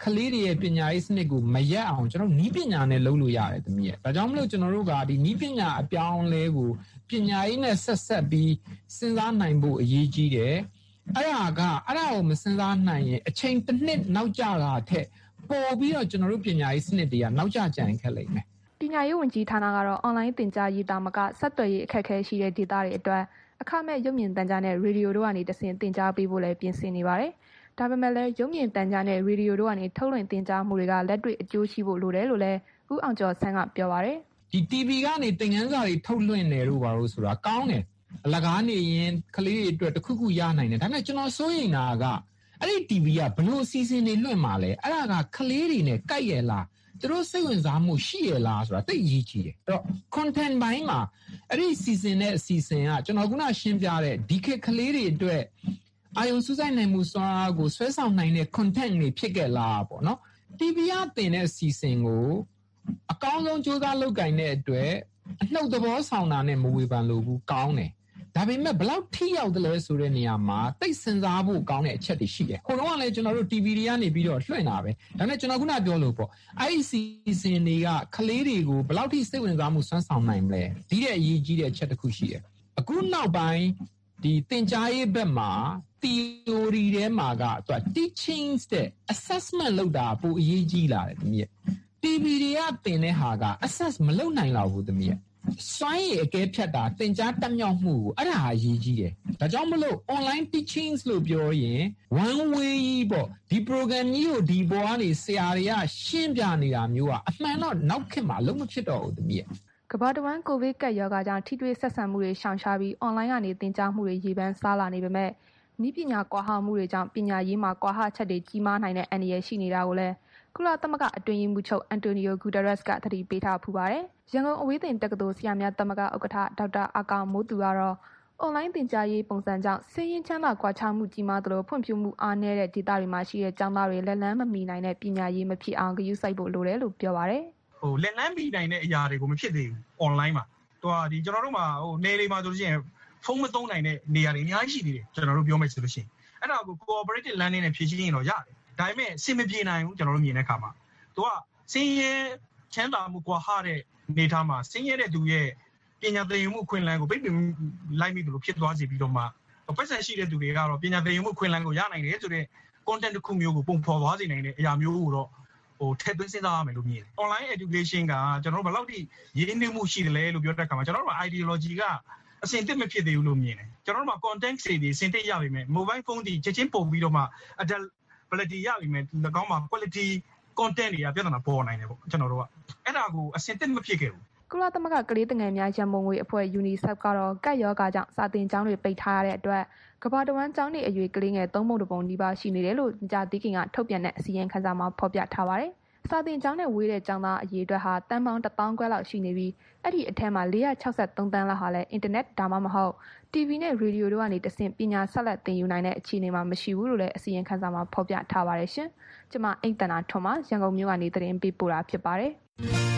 Speaker 13: ကလေးတွေရဲ့ပညာရေးစနစ်ကိုမရက်အောင်ကျွန်တော်နီးပညာနဲ့လုပ်လို့ရတယ်သမီးရဲ့ဒါကြောင့်မလို့ကျွန်တော်တို့ကဒီနီးပညာအပြောင်းလဲကိုပညာရေးနဲ့ဆက်ပြီးစဉ်းစားနိုင်ဖို့အရေးကြီးတယ်အဲ့ဒါကိုမစဉ်းစားနိုင်ရင်အချိန်တစ်နှစ်နောက်ကျတာထက်ပိုပြီးတော့ကျွန်တော်တို့ပညာရေးစနစ်တွေကနောက်ကျကြရင်ခက်လိမ့်မယ်
Speaker 12: ပညာရေးဝန်ကြီးဌာနကတော့အွန်လိုင်းသင်ကြားရေးတာမကဆက်သွယ်ရေးအခက်အခဲရှိတဲ့ဒေသတွေအတွက်အခမဲ့ရုပ်မြင်သံကြားနဲ့ရေဒီယိုတို့ကနေတဆင့်သင်ကြားပေးဖို့လည်းပြင်ဆင်နေပါတယ်။ဒါပေမဲ့လည်းရုပ်မြင်သံကြားနဲ့ရေဒီယိုတို့ကနေထုတ်လွှင့်သင်ကြားမှုတွေကလက်တွေ့အကျိုးရှိဖို့လိုတယ်လို့လည်းဦးအောင်ကျော်ဆန်းကပြောပါတယ်
Speaker 13: ။ဒီ TV ကနေသင်ခန်းစာတွေထုတ်လွှင့်တယ်လို့ပါလို့ဆိုတာကောင်းတယ်။အလကားနေရင်ကလေးတွေအတွက်တစ်ခုခုရနိုင်တယ်။ဒါပေမဲ့ကျွန်တော်စိုးရိမ်တာကအဲ့ဒီ TV ကဘလို့အစီအစဉ်တွေလွှင့်မှာလဲ။အဲ့ဒါကကလေးတွေနဲ့ကိုက်ရလား။သူတို့စိတ်ဝင်စားမှုရှိရလားဆိုတာသိအရေးကြီးတယ်။အဲ့တော့ content ဘိုင်းမှာအဲ့ဒီစီစဉ်တဲ့အစီအစဉ်ကကျွန်တော်ခုနရှင်းပြတဲ့ဒီခေတ်ကလေးတွေအတွက်အာယုံစူးစိုက်နိုင်မှုစွမ်းအားကိုဆွဲဆောင်နိုင်တဲ့ content တွေဖြစ်ခဲ့လားပေါ့နော် TV ကတင်တဲ့အစီအစဉ်ကိုအကောင်းဆုံးစူးစမ်းလုပ်ကိုင်တဲ့အတွက်အနှုတ်သဘောဆောင်တာနဲ့မဝေဖန်လို့ဘူးကောင်းတယ်ဒါပေမဲ့ဘယ်လောက်ထိရောက်တယ်လဲဆိုတဲ့နေရာမှာသိစဉ်းစားဖို့ကောင်းတဲ့အချက်တွေရှိတယ်ဟိုတော့ကလည်းကျွန်တော်တို့ TV တွေကနေပြီးတော့လွှင့်တာပဲဒါနဲ့ကျွန်တော်ခုနပြောလို့ပေါ့အဲ့ဒီစီစဉ်တွေကကလေးတွေကိုဘယ်လောက်ထိစိတ်ဝင်စားမှုစွမ်းဆောင်နိုင်မလဲဒီတဲ့အရေးကြီးတဲ့အချက်တစ်ခုရှိတယ်အခုနောက်ပိုင်းဒီသင်ကြားရေးဘက်မှာ theory ထဲမှာကသူက teaching တဲ့ assessment လုပ်တာပိုအရေးကြီးလာတယ်တမီးရဲ့ TV တွေကသင်တဲ့ဟာက assess မလုပ်နိုင်တော့ဘူးတမီးရဲ့စွမ်းရည်အကဲဖြတ်တာသင်ကြားတက်မြောက်မှုကိုအဲ့ဒါအရေးကြီးတယ်ဒါကြောင့်မလို့ online teachings လို့ပြောရင် one way ပေါ့ဒီ program ကြီးကိုဒီပေါ်ကနေဆရာတွေကရှင်းပြနေတာမျိုးကအမှန်တော့နောက်ခေတ်မှာလုံးမဖြစ်တော့ဘူးတမီးရဲ့
Speaker 12: ကမ္ဘာတဝန်းကိုဗစ်ကပ်ရောဂါကြောင့်ထိတွေ့ဆက်ဆံမှုတွေရှောင်ရှားပြီးအွန်လိုင်းကနေသင်ကြားမှုတွေရေပန်းစားလာနေပေမဲ့နည်းပညာကွာဟမှုတွေကြောင့်ပညာရေးမှာကွာဟချက်တွေကြီးမားနိုင်တဲ့အန္တရာယ်ရှိနေတာကိုလည်းကုလသမဂ္ဂအတွင်းရေးမှူးချုပ်အန်တိုနီယိုဂူတရက်စ်ကသတိပေးထားဖူးပါတယ်။ရန်ကုန်အဝေးသင်တက္ကသိုလ်ဆရာများသမဂ္ဂဥက္ကဋ္ဌဒေါက်တာအာကာမိုးသူကတော့အွန်လိုင်းသင်ကြားရေးပုံစံကြောင့်စည်ရင်းချမ်းသာကွာခြားမှုကြီးမားသလိုဖွံ့ဖြိုးမှုအားနည်းတဲ့ဒေသတွေမှာရှိတဲ့ကျောင်းသားတွေလက်လန်းမမီနိုင်တဲ့ပညာရေးမဖြစ်အောင်ဂရုစိုက်ဖို့လိုတယ်လို့ပြောပါတယ်
Speaker 14: ။လက်လန်းမီနိုင်တဲ့အရာတွေကိုမဖြစ်သေးဘူး။ online မှာဒီကျွန်တော်တို့မှာနယ်တွေမှာဆိုလို့ရှိရင်ဖုန်းမသုံးနိုင်တဲ့နေရာတွေအများကြီးရှိသေးတယ်ကျွန်တော်တို့ပြောမယ်ဆိုလို့ရှိရင်အဲ့ဒါကို cooperative learning နဲ့ဖြည့်ရှင်းရင်တော့ရတယ်ဒါပေမဲ့စင်မပြေနိုင်ဘူးကျွန်တော်တို့မြင်တဲ့အခါမှာသူကစင်းရဲချမ်းသာမှုကွာဟတဲ့နေသားမှာစင်းရဲတဲ့သူရဲ့ပညာသင်ယူမှုအခွင့်အလမ်းကိုပိတ်ပင်လိုက်မိသလိုဖြစ်သွားစေပြီးတော့မှပတ်စံရှိတဲ့သူတွေကတော့ပညာသင်ယူမှုအခွင့်အလမ်းကိုရနိုင်တယ်ဆိုတဲ့ content တစ်ခုမျိုးကိုပုံဖော်သွားစေနိုင်တဲ့အရာမျိုးကိုတော့ထည့်သွင်းစဉ်းစားရမယ်လို့မြင်တယ် online education ကကျွန်တော်တို့ဘယ်လောက်ထိရင်းနှီးမှုရှိတယ်လဲလို့ပြောတဲ့အခါမှာကျွန်တော်တို့ ideology ကအဆင်သင့်မဖြစ်သေးဘူးလို့မြင်တယ်ကျွန်တော်တို့မှာ content တွေအဆင်သင့်ရပြီမဲ့ mobile phone တွေချက်ချင်းပုံပြီးတော့မှ adaptability ရပြီမဲ့၎င်းမှာ quality content တွေကပြဿနာပေါ်နိုင်တယ်ပေါ့ကျွန်တော်တို့ကအဲ့ဒါကိုအဆင်သင့်မဖြစ်ခဲ့ဘူး
Speaker 12: ကုလသမဂ္ဂကလေးငယ်များရန်ပုံငွေအဖွဲ့ UNICEF ကတော့ကပ်ရောဂါကြောင့်စာသင်ကျောင်းတွေပိတ်ထားရတဲ့အတွက်ကမ္ဘာတဝန်းကျောင်းတွေအရွယ်ကလေးငယ်3ပုံ1ပုံနီးပါးရှိနေတယ်လို့ကြာသီးခင်ကထုတ်ပြန်တဲ့အစည်းအဝေးခန်းစာမှာဖော်ပြထားပါတယ်။စာသင်ကျောင်းနဲ့ဝေးတဲ့ကျောင်းသားအရေအတွက်ဟာတန်ပေါင်း1000ခွဲလောက်ရှိနေပြီးအဲ့ဒီအထက်မှာ463တန်းလောက်ဟာလည်းအင်တာနက်ဒါမှမဟုတ် TV နဲ့ Radio တို့ကနေတဆင့်ပညာဆက်လက်သင်ယူနိုင်တဲ့အခြေအနေမှာမရှိဘူးလို့လည်းအစည်းအဝေးခန်းစာမှာဖော်ပြထားပါတယ်ရှင်။ကျွန်မအိမ်တနာထွန်းမှာရန်ကုန်မြို့ကနေသတင်းပေးပို့တာဖြစ်ပါတယ်။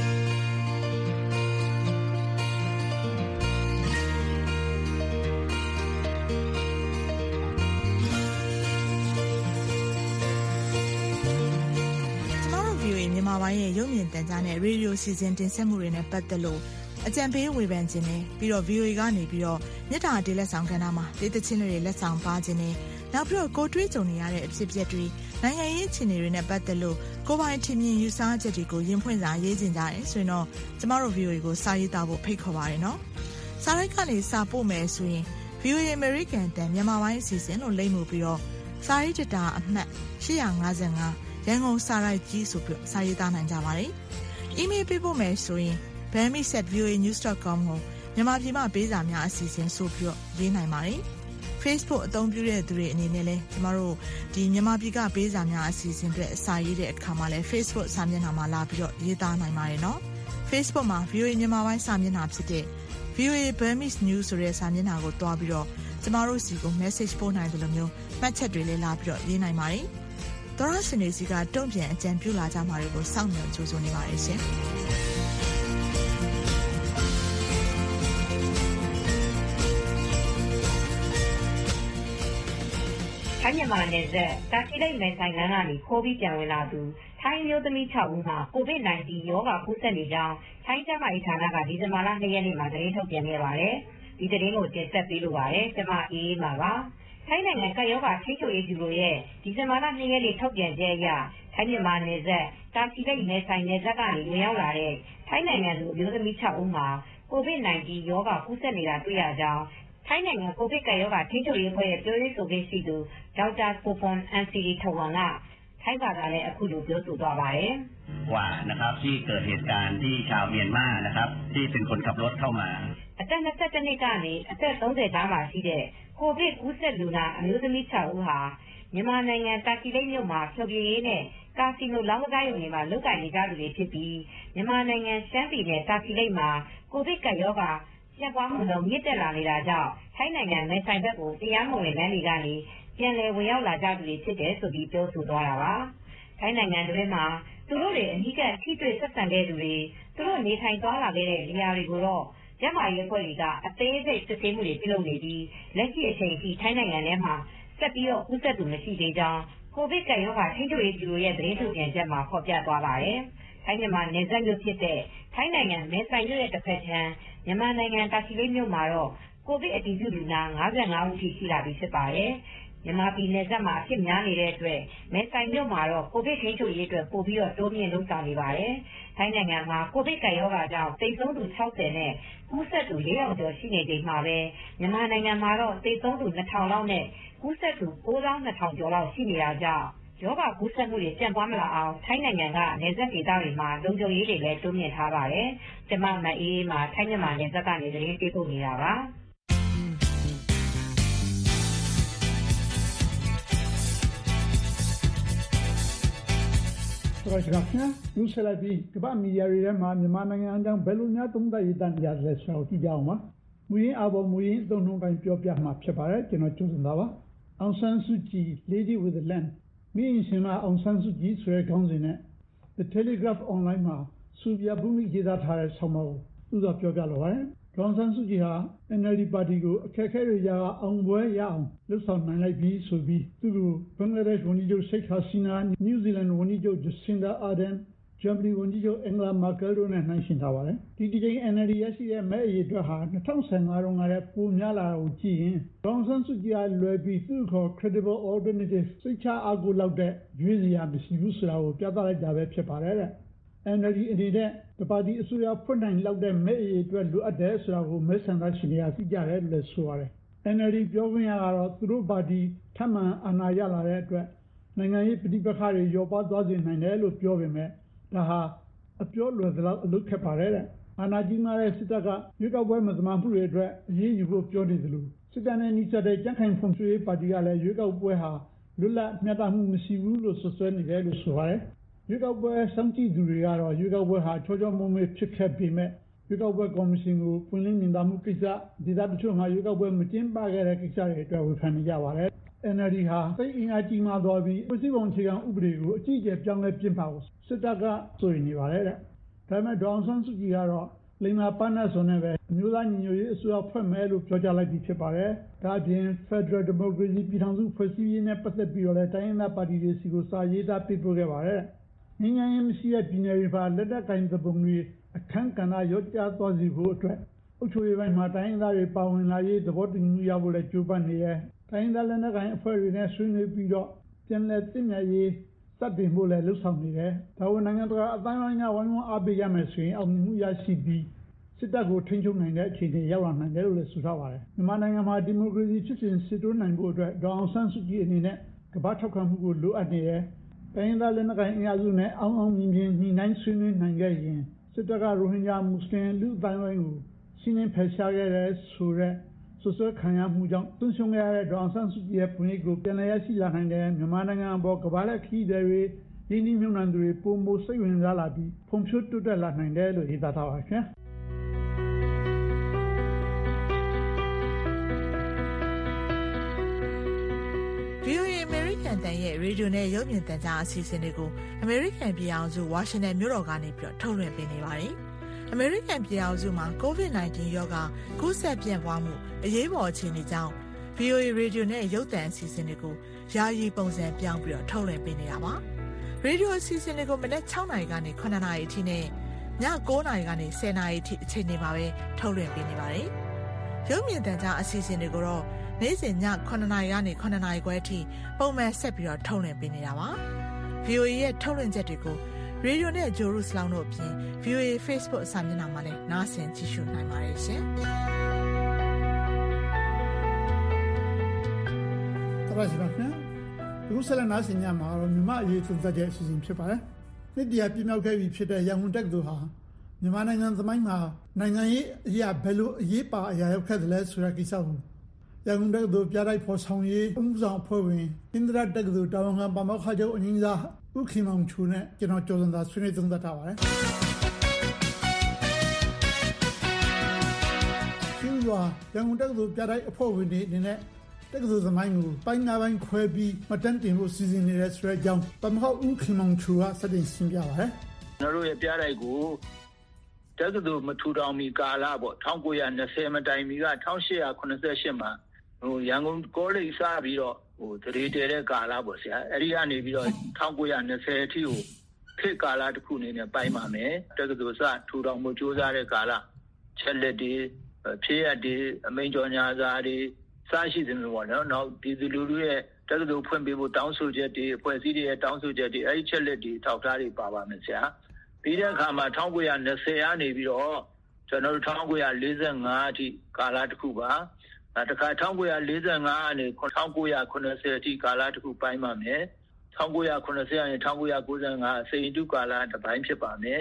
Speaker 5: မြန်မာပိုင်းရဲ့ရုပ်မြင်သံကြားနဲ့ရေဒီယိုစီစဉ်တင်ဆက်မှုတွေနဲ့ပတ်သက်လို့အကြံပေးဝေဖန်ခြင်းနဲ့ပြီးတော့ VOA ကနေပြီးတော့မြစ်တာတေးလက်ဆောင်ကဏ္ဍမှာတေးသချင်းတွေလက်ဆောင်ပါခြင်းနဲ့နောက်ပြီးတော့ကိုတွေးကြုံနေရတဲ့အဖြစ်အပျက်တွေနိုင်ငံရေးအခြေအနေတွေနဲ့ပတ်သက်လို့ကိုပိုင်ထင်မြင်ယူဆချက်တွေကိုရင်ဖွင့်စာရေးခြင်းကြတယ်ဆိုရင်တော့ကျမတို့ VOA ကိုစာရေးသားဖို့ဖိတ်ခေါ်ပါရနော်စာရိုက်ကနေစာပို့မယ်ဆိုရင် VOA American တန်မြန်မာပိုင်းအစီအစဉ်လို့လိမ့်မှုပြီးတော့စာရေးတတာအမှတ်855ရန်ကုန်စာရိုက်ကြီးဆိုပြီးစာရေးသားနိုင်ကြပါတယ်။ email ပေးဖို့မယ်ဆိုရင် bami@voanews.com ကိုမြန်မာပြည်မှာပေးစာများအစီအစဉ်ဆိုပြီးရေးနိုင်ပါတယ်။ Facebook အသုံးပြုတဲ့သူတွေအနေနဲ့လည်းကျမတို့ဒီမြန်မာပြည်ကပေးစာများအစီအစဉ်တွေအစာရေးတဲ့အခါမှာလည်း Facebook စာမျက်နှာမှာလာပြီးတော့ရေးသားနိုင်ပါတယ်နော်။ Facebook မှာ VOA မြန်မာပိုင်းစာမျက်နှာဖြစ်တဲ့ VOA Burmese News ဆိုတဲ့စာမျက်နှာကိုတွားပြီးတော့ကျမတို့စီကို message ပို့နိုင်တယ်လို့မျိုးမှတ်ချက်တွေလည်းလာပြီးတော့ရေးနိုင်ပါတယ်။သောရရှင်တွေစီကတုံ့ပြန်အကြံပြုလာကြမှာတွေကိုစောင့်မျှော်ကြိုးစားနေပါတယ်ရှင်။
Speaker 15: ထိုင်းမြန်မာနယ်စပ်တာချီလိတ်နယ်ဆိုင်လမ်းကနေခိုးပြီးပြန်ဝင်လာသူထိုင်းမျိုးသမီး6ဦးမှာ COVID-19 ရောဂါကူးစက်နေကြောင်းထိုင်းကျန်းမာရေးဌာနကဒီဇင်ဘာလ2ရက်နေ့မှာသတင်းထုတ်ပြန်ခဲ့ပါတယ်။ဒီသတင်းကိုတင်ဆက်ပေးလိုပါတယ်။ကျွန်မအေးအေးပါပါ။ထိုင်းနိုင်ငံကပ်ရောဂါထိန်းချုပ်ရေးဗျူရိုရဲ့ဒီဇင်ဘာလ2ရက်နေ့ထုတ်ပြန်ချက်အရထိုင်းမြန်မာနယ်စပ်တာချီလိတ်နယ်ဆိုင်နယ်စပ်ကနေဝင်ရောက်လာတဲ့ထိုင်းနိုင်ငံသူအမျိုးသမီး6ဦးမှာ COVID-19 ရောဂါကူးစက်နေတာတွေ့ရကြောင်းထိုင်းနိုင်ငံကိုဗစ်ကပ်ရောဂါထိန်းချုပ်ရေးအဖွဲ့ရဲ့ပြောရေးဆိုခွင့်ရှိသူဒေါက်တာကိုဖွန်အန်စီရီထဝန်ကထိုင်းဘာသာနဲ့အခုလိုပြောဆိုသွားပါတယ်
Speaker 16: ။ว่านะครับที่เกิดเหตุการณ์ที่ชาวเมียนมานะครับที่เป็นคนขับรถเข้ามา
Speaker 15: အသက်22နှစ်ကနေအသက်30ကြားမှာရှိတဲ့ကိုဗစ်ကူးစက်လူနာအမျိုးသမီး6ဦးဟာမြန်မာနိုင်ငံတာချီလိတ်မြို့မှာဖြောပြရေးနဲ့ကာစီနိုလောင်းကစားရုံတွေမှာလုပ်ကိုင်နေကြသူတွေဖြစ်ပြီးမြန်မာနိုင်ငံရှမ်းပြည်နယ်တာချီလိတ်မှာကိုဗစ်ကပ်ရောဂါပြန့်ပွားမှုနှုန်းမြင့်တက်လာနေတာကြောင့်ထိုင်းနိုင်ငံမဲဆိုင်ဘက်ကိုတရားမဝင်လမ်းတွေကနေပြန်လည်ဝင်ရောက်လာကြသူတွေဖြစ်တယ်ဆိုပြီးပြောဆိုသွားတာပါ။ထိုင်းနိုင်ငံတွင်းမှာသူတို့တွေအနီးကပ်ထိတွေ့ဆက်ဆံခဲ့သူတွေသူတို့နေထိုင်သွားလာခဲ့တဲ့နေရာတွေကိုတော့ကျန်းမာရေးအဖွဲ့တွေကအသေးစိတ်စစ်ဆေးမှုတွေပြုလုပ်နေပြီးလက်ရှိအချိန်ထိထိုင်းနိုင်ငံထဲမှာဆက်ပြီးတော့ကူးစက်သူမရှိသေးကြောင်းကိုဗစ်ကပ်ရောဂါထိန်းချုပ်ရေးဗျူရိုရဲ့သတင်းထုတ်ပြန်ချက်မှာဖော်ပြသွားပါတယ်။ထိုင်းမြန်မာနယ်စပ်မြို့ဖြစ်တဲ့ထိုင်းနိုင်ငံမဲဆိုင်မြို့ရဲ့တစ်ဖက်ခြမ်းမြန်မာနိုင်ငံတာချီလိတ်မြို့မှာတော့ကိုဗစ်အတည်ပြုလူနာ55ဦးထိရှိလာပြီဖြစ်ပါတယ်။မြန်မာပြည်နယ်စပ်မှာအဖြစ်များနေတဲ့အတွက်မဲဆိုင်မြို့မှာတော့ကိုဗစ်ထိန်းချုပ်ရေးအတွက်ပိုပြီးတော့တိုးမြင့်လုပ်ဆောင်နေပါတယ်။ထိုင်းနိုင်ငံမှာကိုဗစ်ကပ်ရောဂါကြောင့်သေဆုံးသူ60နဲ့ကူးစက်သူ400ကျော်ရှိနေချိန်မှာပဲမြန်မာနိုင်ငံမှာတော့သေဆုံးသူ2000လောက်နဲ့ကူးစက်သူ9200ကျော်လောက်ရှိနေတာကြောင့်ရောဂါကူးစက်မှုတွေပြန့်ပွားမလာအောင်ထိုင်းနိုင်ငံကနယ်စပ်ဒေသတွေမှာလုံခြုံရေးတွေလည်းတိုးမြင့်ထားပါတယ်။ကျမမအေးမှာထိုင်းမြန်မာနယ်စပ်ကနေသတင်းပေးပို့နေတာပါ။
Speaker 17: ဆိုတော့ကျွန်တော်လူဆက်လိုက်ပြီးကမ္ဘာမီဒီယာတွေထဲမှာမြန်မာနိုင်ငံအကြောင်းဘယ်လိုများသုံးသပ်ရေးတမ်းကြလဲဆိုတော့ကြည့်ကြအောင်ပါ။မူရင်းအပေါ်မူရင်းအသုံးနှုန်းတိုင်းပြောပြမှာဖြစ်ပါတယ်ကျွန်တော်ကျွမ်းသားပါ။ Aung San Suu Kyi Lady with the Lamp မင်းရှင်မအောင်ဆန်းစုကြည်ဆိုတဲ့ခေါင်းစဉ်နဲ့ The Telegraph Online မှာစူပြဘူးမိရေးသားထားတဲ့ဆောင်းပါးကိုသူကပြောပြလိုပါတယ်။ဒေါ်ဆန်းစုကြည်ဟာ NLD ပါတီကိုအခက်အခဲတွေကြားအောင်ပွဲရအောင်လှုပ်ဆောင်နိုင်လိုက်ပြီးဆိုပြီးသူ့ကိုဘင်္ဂလားဒေ့ရှ်ဝန်ကြီးချုပ်ရှိတ်ဟာစီနာ၊နယူးဇီလန်ဝန်ကြီးချုပ်ဂျစင်ဒါအာဒန်၊ဂျာမနီဝန်ကြီးချုပ်အင်္ဂလာမာကယ်တို့နဲ့နှိုင်းယှဉ်ထားပါတယ်။ဒီကြိမ် NLD ရရှိတဲ့မဲအရေအတွက်ဟာ2015တုန်းကလည်းပိုများလာတာကိုကြည့်ရင်ဒေါ်ဆန်းစုကြည်ကလွယ်ပြီးသူ့ခေါ် credible alternative စိတ်ချအားကိုးလောက်တဲ့ရွေးစရာမရှိဘူးဆိုတာကိုပြသလိုက်တာပဲဖြစ်ပါတယ်တဲ့။ NLD အနေနဲ့တပါတီအစိုးရဖွင့်နိုင်လောက်တဲ့မဲအရေအတွက်လိုအပ်တယ်ဆိုတာကိုမဲဆန္ဒရှင်တွေကသိကြတယ်လို့ဆိုရတယ်။ NLD ပြောခွင့်ရကတော့သူတို့ပါတီထပ်မံအာဏာရလာတဲ့အတွက်နိုင်ငံရေးပဋိပက္ခတွေရောပါသွားစေနိုင်တယ်လို့ပြောပေမဲ့ဒါဟာအပြောလွယ်သလောက်အလုပ်ခက်ပါတယ်တဲ့။အာဏာကြီးမားတဲ့စစ်တပ်ကရွေးကောက်ပွဲမသမာမှုတွေအတွက်အရေးယူဖို့ပြောနေသလိုစစ်တပ်နဲ့နှိစက်တဲ့ကြံ့ခိုင်ဖွံ့ဖြိုးရေးပါတီကလည်းရွေးကောက်ပွဲဟာလွတ်လပ်မျှတမှုမရှိဘူးလို့ဆွဆွဲနေတယ်လို့ဆိုပါတယ်။ရွေးကောက်ပွဲစောင့်ကြည့်သူတွေကတော့ရွေးကောက်ပွဲဟာချောချောမွေ့မွေ့ဖြစ်ခဲ့ပေမဲ့ရွေးကောက်ပွဲကော်မရှင်ကိုပွင့်လင်းမြင်သာမှုကိစ္စဒေသတချို့မှာရွေးကောက်ပွဲမကျင်းပခဲ့တဲ့ကိစ္စတွေအတွက်ဝေဖန်နေကြပါတယ်။ NLD ဟာစိတ်အင်အားကြီးမားသွားပြီးပြည်ပုံအခြေခံဥပဒေကိုအကြီးအကျယ်ပြောင်းလဲပြင်ပါဖို့စစ်တပ်ကဆိုနေပါတယ်တဲ့။ဒါပေမဲ့ဒေါအောင်ဆန်းစုကြည်ကတော့လိမ္မာပန်းနဲ့ဆိုနေပဲအမျိုးသားညီညွတ်ရေးအစိုးရဖွဲ့မယ်လို့ပြောကြားလိုက်ပြီးဖြစ်ပါတယ်။ဒါအပြင် Federal Democracy ပြည်ထောင်စုဖွဲ့စည်းရေးနဲ့ပတ်သက်ပြီးတော့လည်းတိုင်းရင်းသားပါတီတွေစီကိုစာရေးသားပေးပို့ခဲ့ပါတယ်။ငြိမ်းချမ်းရေးမရှိတဲ့ပြည်နယ်တွေမှာလက်နက်ကိုင်ပုံတွေအခမ်းကဏ္ဍရော့ကျသွားစေဖို့အတွက်အုပ်ချုပ်ရေးပိုင်းမှာတိုင်းရင်းသားတွေပါဝင်လာရေးသဘောတူညီမှုရဖို့လည်းကြိုးပမ်းနေတယ်။တိုင်းရင်းသားလက်နက်ကိုင်အဖွဲ့တွေနဲ့ဆွေးနွေးပြီးတော့ပြန်လည်သင့်မြတ်ရေးစတင်ဖို့လည်းလှုံ့ဆော်နေတယ်။ဒါဝန်နိုင်ငံတကာအတိုင်းအဝိုင်းကဝိုင်းဝန်းအားပေးရမယ်ဆိုရင်အောင်မြင်မှုရရှိပြီးစစ်တပ်ကိုထိန်းချုပ်နိုင်တဲ့အခြေအနေရောက်လာနိုင်တယ်လို့လည်းဆိုထားပါတယ်။မြန်မာနိုင်ငံမှာဒီမိုကရေစီဖြစ်စဉ်စစ်တိုးနိုင်ဖို့အတွက်ဒေါအောင်ဆန်းစုကြည်အနေနဲ့ကမ္ဘာထောက်ခံမှုကိုလိုအပ်နေတယ်။တိုင်းရင်းသားလက်နက်ကိုင်အင်အားစုနဲ့အောင်မြင်မြင်ညှိနှိုင်းဆွေးနွေးနိုင်ခဲ့ရင်စစ်တပ်ကရိုဟင်ဂျာမွတ်စလင်လူအတိုင်းဝိုင်းကိုရှင်းလင်းဖယ်ရှားခဲ့တဲ့ဆိုတဲ့ဆွဆွဲခံရမှုကြောင့်သွန်းရှုံခဲ့ရတဲ့ဒေါအောင်ဆန်းစုကြည်ရဲ့ပုံရိပ်ကိုပြန်လည်ရရှိလာနိုင်တယ်မြန်မာနိုင်ငံအပေါ်ကမ္ဘာလက်ခီးတွေရင်းနှီးမြှုပ်နှံသူတွေပုံမစိတ်ဝင်စားလာပြီးဖွံ့ဖြိုးတိုးတက်လာနိုင်တယ်လို့ရေးသားထားပါခင်ဗျာ
Speaker 5: VOA American တန်ရဲ့ရေဒီယိုနဲ့ရုပ်မြင်သံကြားအစီအစဉ်တွေကို American ပြည်အောင်စု Washington မြို့တော်ကနေပြီးတော့ထုတ်လွှင့်ပေးနေပါတယ်။ American ပြည်အောင်စုမှာ COVID-19 ရောဂါကူးစက်ပြန့်ပွားမှုအရေးပေါ်အခြေအနေကြောင့် VOA Radio နဲ့ရုပ်သံအစီအစဉ်တွေကိုယာယီပုံစံပြောင်းပြီးတော့ထုတ်လွှင့်ပေးနေတာပါ။ Radio အစီအစဉ်တွေကိုမနက်6နာရီကနေ9နာရီအထိနဲ့ည9နာရီကနေ10နာရီအထိအချိန်တွေမှာပဲထုတ်လွှင့်ပေးနေပါတယ်။ရုပ်မြင်သံကြားအစီအစဉ်တွေကိုတော့နေ့စဉ်ည9နာရီကနေ9နာရီခွဲအထိပုံမှန်ဆက်ပြီးတော့ထုတ်လွှင့်ပေးနေတာပါ။ VOA ရဲ့ထုတ်လွှင့်ချက်တွေကိုရေဒီယိုနဲ့ဂျိုရုစလောင်းတို့အပြင် VOA Facebook အစာမျက်နှာမှာလည်းနားဆင်ကြည့်ရှုနိုင်ပါတယ်ရှင်။
Speaker 17: တရရှိပါခင်ဗျာဒီဆက်လက်နားဆင်ကြမှာတော့မြန်မာအရေးသုံးသပ်တဲ့အစီအစဉ်ဖြစ်ပါတယ်။နှစ်တရာပြည့်မြောက်ခဲ့ပြီဖြစ်တဲ့ရန်ကုန်တက္ကသိုလ်ဟာမြန်မာနိုင်ငံသမိုင်းမှာနိုင်ငံရေးအရာဘယ်လိုအရေးပါအရာရောက်ခဲ့တယ်လဲဆိုတဲ့ကိစ္စကိုရန်ကုန်တက္ကသိုလ်ပြတိုက်ဖော်ဆောင်ရေးဦးဆောင်အဖွဲ့ဝင်อินทรတက္ကသိုလ်တာဝန်ခံပါမောက္ခချုပ်အငင်းစားဦးခင်မောင်ချိုနဲ့ကျွန်တော်ကျော်စံသာဆွေးနွေးသုံးသပ်ထားပါတယ်။ဒီလိုရန်ကုန်တက္ကသိုလ်ပြတိုက်အဖွဲ့ဝင်တွေအနေနဲ့တက္ကသိုလ်သမိုင်းကိုပိုင်း၅ပိုင်းခွဲပြီးမတန်းတင်ဖို့စီစဉ်နေတဲ့ဆိုတဲ့အကြောင်းပါမောက္ခဦးခင်မောင်ချိုကစတင်ရှင်းပြပါတယ်
Speaker 18: ။ကျွန်တော်တို့ရဲ့ပြတိုက်ကိုတက္ကသိုလ်မထူထောင်မီကာလပေါ့1920မတိုင်မီက1888မှာရန်ကုန်ကောလိပ်စပြီးတော့တရေတဲတဲ့ကာလပေါ့ဆရာအဲ့ဒီကနေပြီးတော့1920အထိကိုခေတ်ကာလတစ်ခုအနေနဲ့ပိုင်းပါမယ်တက္ကသိုလ်စထူထောင်မှုစ조사တဲ့ကာလချက်လက်တွေဖြည့်ရတွေအမိန့်ကြော်ညာစာတွေစရှိသမျိုးပေါ့နော်နောက်ဒီလူလူရဲ့တက္ကသိုလ်ဖွင့်ပေးဖို့တောင်းဆိုချက်တွေအဖွဲ့အစည်းတွေရဲ့တောင်းဆိုချက်တွေအဲ့ဒီချက်လက်တွေထောက်ထားတွေပါပါမယ်ဆရာပြီးတဲ့အခါမှာ1920ကနေပြီးတော့ကျွန်တော်တို့1945အထိကာလတစ်ခုပါတခါ1945ကနေ1990အထိကာလတစ်ခုပိုင်းပါမယ်1990ကနေ1995စိန်တုကာလတစ်ပိုင်းဖြစ်ပါမယ်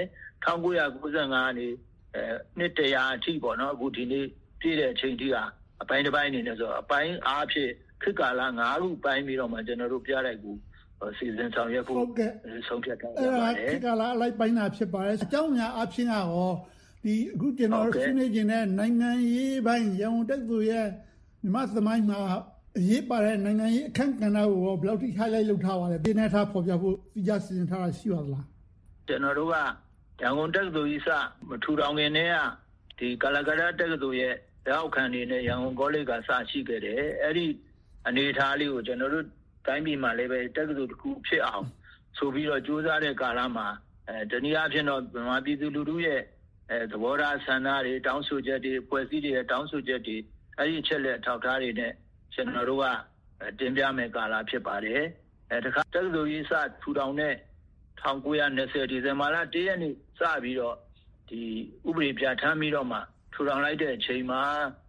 Speaker 18: 1995ကနေနှစ်တရာအထိပေါ့နော်အခုဒီနေ့ပြည့်တဲ့အချိန်ထိကအပိုင်းတစ်ပိုင်းအနေနဲ့ဆိုအပိုင်းအားဖြင့်ခေတ်ကာလ9ခုပိုင်းပြီးတော့မှကျွန်တော်တို့ပြလိုက်ကူစီစဉ်ဆောင်ရွက်ဖို့ဆုံးဖြတ်ထားပါတယ်။
Speaker 17: ခေတ်ကာလအလိုက်ပိုင်းတာဖြစ်ပါတယ်။အကြောင်းအရာအဖြစ်ကတော့ဒီအခုကျွန်တော်ဆွေးနွေးနေတဲ့နိုင်ငံရေးပိုင်းရန်ကုန်တက္ကသိုလ်ရဲ့မြန်မာသမိုင်းမှာအရေးပါတဲ့နိုင်ငံရေးအခမ်းကဏ္ဍကိုဘယ်လောက်ထိ highlight လုပ်ထားပါလဲပြည်내ထားဖော်ပြဖို့ကြားစီစဉ်ထားတာရှိပါသလား
Speaker 18: ကျွန်တော်တို့ကရန်ကုန်တက္ကသိုလ်ကြီးစမထူထောင်ခင်တည်းကဒီကလကတ္တတက္ကသိုလ်ရဲ့လက်အောက်ခံနေနဲ့ရန်ကုန်ကောလိပ်ကစရှိခဲ့တယ်အဲ့ဒီအနေအထားလေးကိုကျွန်တော်တို့တိုင်းပြည်မှာလည်းပဲတက္ကသိုလ်တစ်ခုဖြစ်အောင်ဆိုပြီးတော့စူးစမ်းတဲ့ကာလမှာတနည်းအားဖြင့်တော့မြန်မာပြည်သူလူထုရဲ့သဘောထားဆန္ဒတွေတောင်းဆိုချက်တွေဖွဲ့စည်းတွေရဲ့တောင်းဆိုချက်တွေအဲ့ဒီချက်လက်ထောက်ထားတွေနဲ့ကျွန်တော်တို့ကတင်ပြမယ်ကာလဖြစ်ပါတယ်တခါတက္ကသိုလ်ကြီးစထူထောင်တဲ့1920ဒီဇင်ဘာလ1ရက်နေ့စပြီးတော့ဒီဥပဒေပြဋ္ဌာန်းပြီးတော့မှထူထောင်လိုက်တဲ့အချိန်မှာ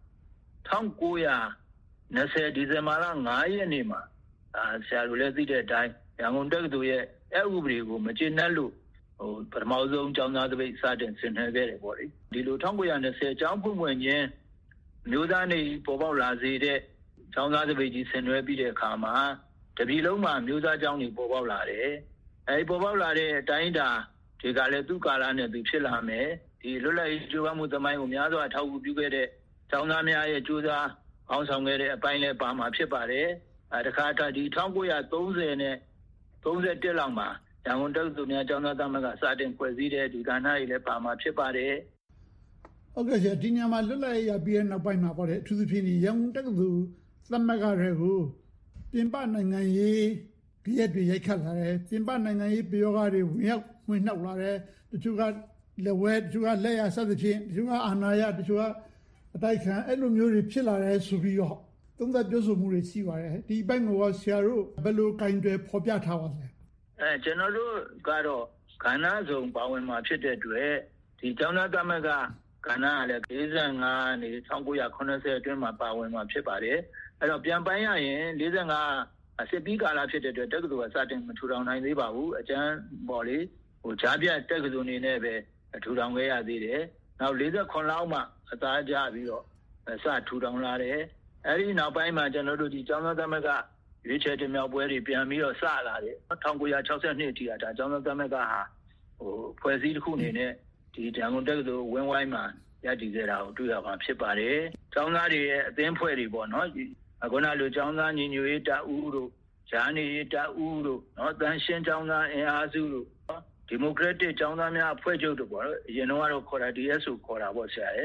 Speaker 18: 1920ဒီဇင်ဘာလ9ရက်နေ့မှာဆရာတို့လည်းသိတဲ့အတိုင်းရန်ကုန်တက္ကသိုလ်ရဲ့အဥပဒေကိုမကျေနပ်လို့ပထမဆုံးကျောင်းသားတပိတ်စတင်ဆင်နွှဲခဲ့တယ်ပေါ့လေဒီလို1920ကျောင်းဖွင့်ဖွင့်ချင်းမျိုးသားနေပေါ်ပေါက်လာစေတဲ့ကျောင်းသားတပိတ်ကြီးဆင်နွှဲပြီးတဲ့အခါမှာတပြည်လုံးမှာမျိုးသားကျောင်းတွေပေါ်ပေါက်လာတယ်အဲဒီပေါ်ပေါက်လာတဲ့အတိုင်းအတာတွေကလည်းသူ့ကာလနဲ့သူဖြစ်လာမယ်ဒီလွတ်လပ်ရေးကြိုးပမ်းမှုသမိုင်းကိုများစွာထောက်ကူပြုခဲ့တဲ့ကျောင်းသားများရဲ့ကြိုးစားအောင်ဆောင်ခဲ့တဲ့အပိုင်းလည်းပါမှာဖြစ်ပါတယ်တခါဒီ1930နဲ့31လောက်မှာရန်ကုန်တက္ကသိုလ်များကျောင်းသားသမဂ္ဂစတင်ဖွဲ့စည်းတဲ့ဒီကဏ္ဍတွေလည်းပါမှာဖြစ်ပါတယ်
Speaker 17: ဟုတ်ကဲ့ဆရာဒီညမှာလွတ်လပ်ရေးရပြီးတဲ့နောက်ပိုင်းမှာပေါ့လေအထူးသဖြင့်ရန်ကုန်တက္ကသိုလ်သမဂ္ဂတွေကိုပြင်ပနိုင်ငံရေးရက်တွေရိုက်ခတ်လာတယ်ပြင်ပနိုင်ငံရေးပြောကားတွေဝင်နှောက်လာတယ်တချို့ကလက်ဝဲတချို့ကလက်ရစသဖြင့်တချို့ကအာဏာရတချို့ကအတိုက်ခံအဲ့လိုမျိုးတွေဖြစ်လာတယ်ဆိုပြီးတော့သုံးသပ်ပြောဆိုမှုတွေရှိပါတယ်ဒီဘက်ကိုဆရာတို့ဘယ်လိုကင်တွယ်ဖော်ပြထားပါလဲ
Speaker 18: ကျွန်တော်တို့ကတော့ကဏ္ဍစုံပါဝင်မှာဖြစ်တဲ့အတွက်ဒီကျောင်းသားသမဂ္ဂကဏ္ဍကလည်း45နေ1980အတွင်းမှာပါဝင်မှာဖြစ်ပါတယ်အဲ့တော့ပြန်ပိုင်းရရင်45စစ်ပြီးကာလဖြစ်တဲ့အတွက်တက္ကသိုလ်ကစတင်မထူထောင်နိုင်သေးပါဘူးအကျန်းပေါ့လေဂျားပြတက္ကသိုလ်နေနဲ့ပဲထူထောင်ခဲ့ရသေးတယ်နောက်49လောက်မှအသားကျပြီးတော့စထူထောင်လာတယ်အဲ့ဒီနောက်ပိုင်းမှာကျွန်တော်တို့ဒီကျောင်းသားသမဂ္ဂရွေးချယ်တင်မြှောက်ပွဲတွေပြန်ပြီးတော့စလာတယ်1962အထိဒါကျောင်းသားသမဂ္ဂဟာဖွဲ့စည်းတစ်ခုအနေနဲ့ဒီရန်ကုန်တက္ကသိုလ်ဝင်းဝိုင်းမှာရည်တည်ခဲ့တာကိုတွေ့ရမှာဖြစ်ပါတယ်ကျောင်းသားတွေရဲ့အသင်းဖွဲ့တွေပေါ့နော်ခုနလိုကျောင်းသားညီညွတ်ရေးတပ်ဦးတို့ဂျာနေရေးတပ်ဦးတို့နော်တန်ရှင်းကျောင်းသားအင်အားစုတို့ဒီမိုကရက်တစ်ကျောင်းသားများအဖွဲ့ချုပ်တို့ပေါ့နော်အရင်တော့ခေါ်တာ DSO ခေါ်တာပေါ့ဆရာရဲ့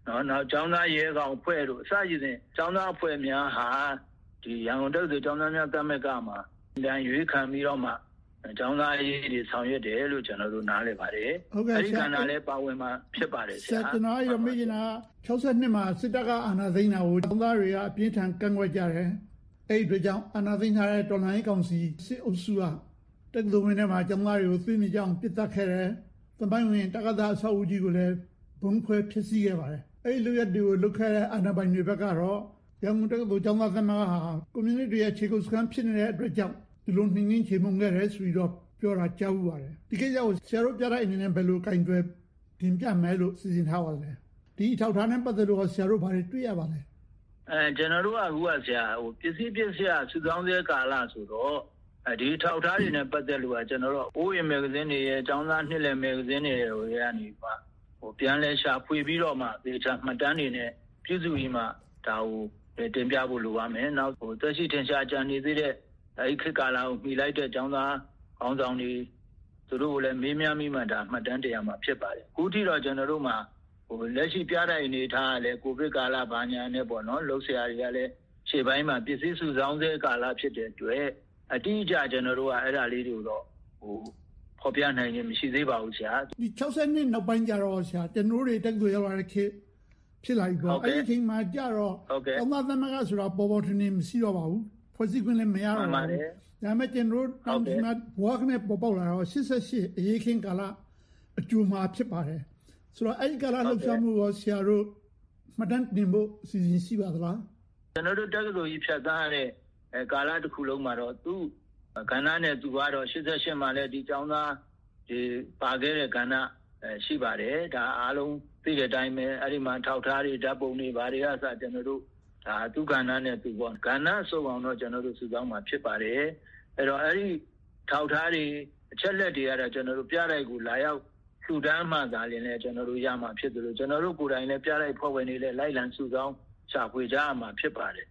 Speaker 18: နောက်ကျောင်းသားရဲကောင်အဖွဲ့တို့အစရှိတဲ့ကျောင်းသားအဖွဲ့များဟာဒီရန်ကုန်တက္ကသိုလ်ကျောင်းသားများသမဂ္ဂမှာတန်ရွေးခံပြီးတော့မှကျောင်းသားရေးတွေဆောင်ရွက်တယ်လို့ကျွန်တော်တို့နားလည်ပါတယ်အဲဒီကဏ္ဍလည်းပါဝင်မှာဖြစ်ပါတယ်ဆရာ
Speaker 17: ကျွန်တော်အဲ့တော့မေးချင်တာ62မှာစစ်တပ်ကအာဏာသိမ်းတာကိုကျောင်းသားတွေကအပြင်းထန်ကန့်ကွက်ကြတယ်အဲ့ဒီကြောင့်အာဏာသိမ်းထားတဲ့တော်လှန်ရေးကောင်စီစစ်အုပ်စုကတက္ကသိုလ်ဝင်ထဲမှာကျောင်းသားတွေကိုသိမိကြောင်းပစ်တက်ခဲ့တယ်။တပိုင်းဝင်တက္ကသိုလ်အဆောက်အဦကြီးကိုလည်းဘုံခွဲဖျက်ဆီးခဲ့ပါတယ်။အဲ့ဒီလူရက်တွေကိုလုခဲ့တဲ့အာဏာပိုင်တွေဘက်ကတော့ရန်ကုန်တက္ကသိုလ်ကျောင်းသားသမဂ္ဂဟာကွန်မြူနတီရဲ့ခြေကုပ်စခန်းဖြစ်နေတဲ့အတွက်ကြောင့်ဒီလိုနှင်းနှင်းချေမှုန်းခဲ့တယ်ဆိုပြီးတော့ပြောတာကြားဥပါတယ်။ဒီကိစ္စကိုဆရာတို့ပြတဲ့အနေနဲ့ဘယ်လိုကင်တွယ်တင်ပြမယ်လို့စီစဉ်ထားပါလဲ။ဒီထောက်ထားနဲ့ပတ်သက်လို့ဆရာတို့ဘာတွေတွေ့ရပါလဲ
Speaker 18: ။ကျွန်တော်တို့ကအခုကဆရာပစ္စည်းစုဆောင်းတဲ့ကာလဆိုတော့ဒီထောက်ထားတွေနဲ့ပတ်သက်လို့ကကျွန်တော်တို့အိုးရမဂ္ဂဇင်းတွေရဲ့ကျောင်းသားနှစ်လည်မဂ္ဂဇင်းတွေကနေပါပြန်လဲရှာဖွေပြီးတော့မှဒေတာမှတ်တမ်းတွေနဲ့ပြုစုပြီးမှဒါကိုတင်ပြဖို့လိုပါမယ်။နောက်သက်ရှိထင်ရှားကြံနေသေးတဲ့အဲဒီခေတ်ကာလကိုမှီလိုက်တဲ့ကျောင်းသားခေါင်းဆောင်တွေသူတို့ကိုလည်းမေးမြန်းပြီးမှဒါမှတ်တမ်းတရားမှာဖြစ်ပါတယ်။အခုထိတော့ကျွန်တော်တို့မှာလက်ရှိပြတဲ့အနေထားကလည်းကိုဗစ်ကာလဘာညာနဲ့ပေါ့နော်လှုပ်ရှားတွေကလည်းရှေ့ပိုင်းမှာပစ္စည်းစုဆောင်းတဲ့ကာလဖြစ်တဲ့အတွက်အတိအကျကျွန်တော်တို့ကအဲ့ဒါလေးတွေကိုတော့ဖော်ပြနိုင်ခြင်းမရှိသေးပါဘူးဆရာ
Speaker 17: ဒီ62နောက်ပိုင်းကြတော့ဆရာကျွန်တော်တွေတက်ကြွရောက်လာတဲ့ခေတ်ဖြစ်လာပြီပေါ့အဲ့ဒီချိန်မှာကြတော့အမသမဂ္ဂဆိုတာပေါ်ပေါ်ထင်ထင်မရှိတော့ပါဘူးဖွဲ့စည်းခွင့်လည်းမရတော့ပါဘူးဒါပေမဲ့ကျွန်တော်တောင်းဒီမှာဘွားကနေပေါ်ပေါက်လာတော့88အရေးခင်းကာလအကျိုးမှာဖြစ်ပါတယ်ဆိုတော့အဲ့ဒီကာလလှုပ်ရှားမှုကိုဆရာတို့မှတ်တမ်းတင်ဖို့အစီအစဉ်ရှိပါသလား
Speaker 18: ကျွန်တော်တို့တက္ကသိုလ်ကြီးဖြတ်သန်းရတဲ့ကာလတစ်ခုလုံးမှာတော့သူကဏ္ဍနဲ့သူကတော့88မှာလည်းဒီကျောင်းသားဒီပါခဲ့တဲ့ကဏ္ဍရှိပါတယ်ဒါအားလုံးသိတဲ့အတိုင်းပဲအဲ့ဒီမှာထောက်ထားတွေဓာတ်ပုံတွေဘာတွေကစကျွန်တော်တို့ဒါသူကဏ္ဍနဲ့သူပေါ့ကဏ္ဍစုံအောင်တော့ကျွန်တော်တို့စုဆောင်းမှာဖြစ်ပါတယ်အဲ့တော့အဲ့ဒီထောက်ထားတွေအချက်လက်တွေကတော့ကျွန်တော်တို့ပြလိုက်ကိုလာရောက်လှူဒန်းမှသာလည်းကျွန်တော်တို့ရမှာဖြစ်တယ်လို့ကျွန်တော်တို့ကိုယ်တိုင်လည်းပြလိုက်ဖွဲ့ဝင်နေလည်းလိုက်လံစုဆောင်းရှာဖွေကြရမှာဖြစ်ပါတယ်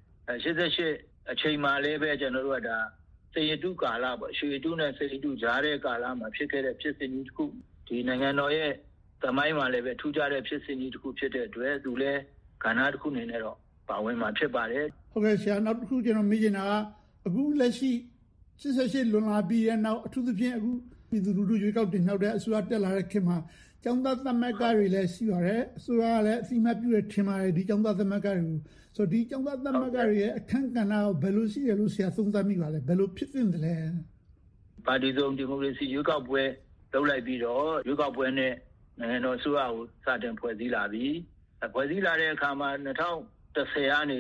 Speaker 18: 88အချိန်မှလည်းပဲကျွန်တော်တို့ကဒါစေရတုကာလပေါ့ရွှေတုနဲ့စေရတုကြားတဲ့ကာလမှာဖြစ်ခဲ့တဲ့ဖြစ်စဉ်ကြီးတစ်ခုဒီနိုင်ငံတော်ရဲ့သမိုင်းမှာလည်းပဲထူးခြားတဲ့ဖြစ်စဉ်ကြီးတစ်ခုဖြစ်တဲ့အတွက်သူလည်းကဏ္ဍတစ်ခုနေနဲ့တော့ပါဝင်မှာဖြစ်ပါတယ်
Speaker 17: ဟုတ်ကဲ့ဆရာနောက်တစ်ခုကျွန်တော်မေးချင်တာကအခုလက်ရှိ88လွန်လာပြီးတဲ့နောက်အထူးသဖြင့်အခုပြည်သူလူထုရွေးကောက်တင်နှောက်တဲ့အစိုးရတက်လာတဲ့ခေတ်မှာကျောင်းသားသမဂ္ဂတွေလည်းရှိပါတယ်အစိုးရကလည်းအစီအမံပြုရထင်ပါတယ်ဒီကျောင်းသားသမဂ္ဂတွေကိုဆိုဒီကျောင်းသားသမဂ္ဂတွေရဲ့အခန်းကဏ္ဍကိုဘယ်လိုရှိတယ်လို့ဆရာသုံးသပ်မိပါလဲဘယ်လိုဖြစ်သင့်တယ်လဲ
Speaker 18: ပါတီစုံဒီမိုကရေစီရွေးကောက်ပွဲလုပ်လိုက်ပြီးတော့ရွေးကောက်ပွဲနဲ့နိုင်ငံတော်အစိုးရကိုစတင်ဖွဲ့စည်းလာပြီးဖွဲ့စည်းလာတဲ့အခါမှာ2010ကနေ